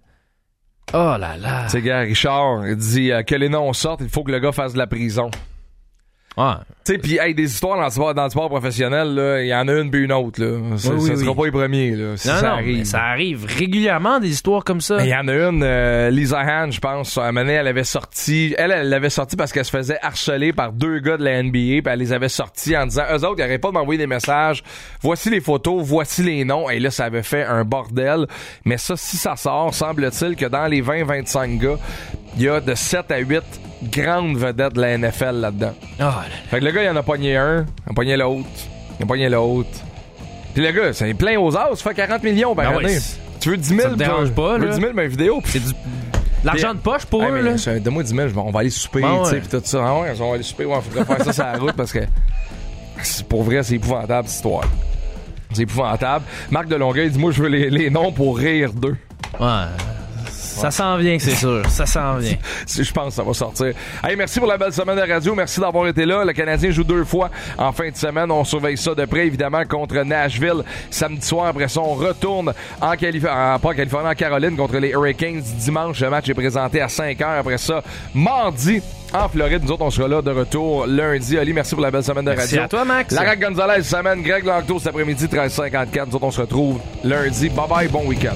Oh là là. Tu sais, gars, Richard, il dit euh, que les noms sortent, il faut que le gars fasse de la prison. Ouais. Tu sais, pis hey, des histoires dans le sport, dans le sport professionnel, là, il y en a une puis une autre, là. Ça, oui, ça oui, sera oui. pas les premiers, là. Si non, ça non, arrive. Mais ça arrive régulièrement, des histoires comme ça. Il y en a une, euh, Lisa Hand, je pense, à un moment donné, elle avait sorti, elle, elle l'avait sorti parce qu'elle se faisait harceler par deux gars de la N B A, pis elle les avait sortis en disant, eux autres, ils arrêtaient pas de m'envoyer des messages, voici les photos, voici les noms, et là, ça avait fait un bordel. Mais ça, si ça sort, semble-t-il que dans les vingt vingt-cinq gars, il y a de sept à huit grandes vedettes de la N F L là-dedans. Oh, là, là. Fait que le gars, il en a pogné un, il a pogné l'autre, il a pogné l'autre. Puis le gars, c'est plein aux as, ça fait quarante millions par ben année. Oui, tu veux dix mille? Ça me dérange pas, tu veux là. dix mille, ben vidéo. C'est du... L'argent de poche pour hey, eux, là. Donne-moi dix mille, on va aller souper, ben tu sais, ouais. pis tout ça. Ah ouais, on va aller souper, ouais, faudrait faire ça sur la route parce que c'est, pour vrai, c'est épouvantable, cette histoire. C'est épouvantable. Marc de Longueuil dit, moi, je veux les, les noms pour rire d'eux. Ouais. Ça s'en vient, c'est sûr. Ça s'en vient. Je pense que ça va sortir. Hey, merci pour la belle semaine de radio. Merci d'avoir été là. Le Canadien joue deux fois en fin de semaine. On surveille ça de près, évidemment, contre Nashville samedi soir. Après ça, on retourne en Californie, pas en Californie, en Caroline contre les Hurricanes dimanche. Le match est présenté à cinq heures. Après ça, mardi, en Floride. Nous autres, on sera là de retour lundi. Ali, merci pour la belle semaine de merci radio. Merci à toi, Max. Lara Gonzalez, semaine. Greg Langto cet après-midi, treize cinquante-quatre. Nous autres, on se retrouve lundi. Bye-bye, bon week-end.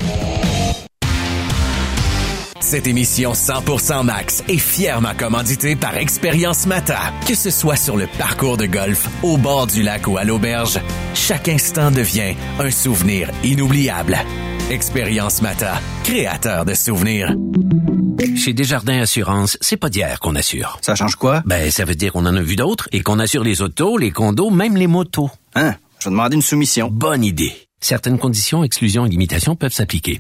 Cette émission cent pour cent Max est fièrement commanditée par Expérience Mata. Que ce soit sur le parcours de golf, au bord du lac ou à l'auberge, chaque instant devient un souvenir inoubliable. Expérience Mata, créateur de souvenirs. Chez Desjardins Assurance, c'est pas d'hier qu'on assure. Ça change quoi? Ben, ça veut dire qu'on en a vu d'autres et qu'on assure les autos, les condos, même les motos. Hein? Je vais demander une soumission. Bonne idée. Certaines conditions, exclusions et limitations peuvent s'appliquer.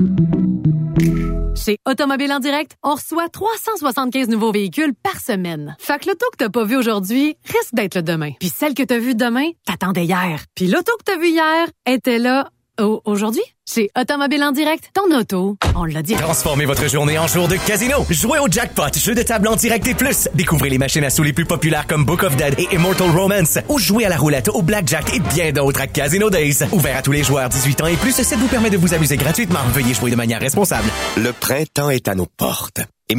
Chez Automobile en Direct, on reçoit trois cent soixante-quinze nouveaux véhicules par semaine. Fait que l'auto que t'as pas vu aujourd'hui risque d'être le demain. Puis celle que t'as vue demain, t'attendais hier. Puis l'auto que t'as vue hier était là Au- aujourd'hui, chez Automobile en direct, ton auto, on l'a dit. Transformez votre journée en jour de casino. Jouez au jackpot, jeu de table en direct et plus. Découvrez les machines à sous les plus populaires comme Book of Dead et Immortal Romance. Ou jouez à la roulette, au blackjack et bien d'autres à Casino Days. Ouvert à tous les joueurs dix-huit ans et plus, ça vous permet de vous amuser gratuitement. Veuillez jouer de manière responsable. Le printemps est à nos portes.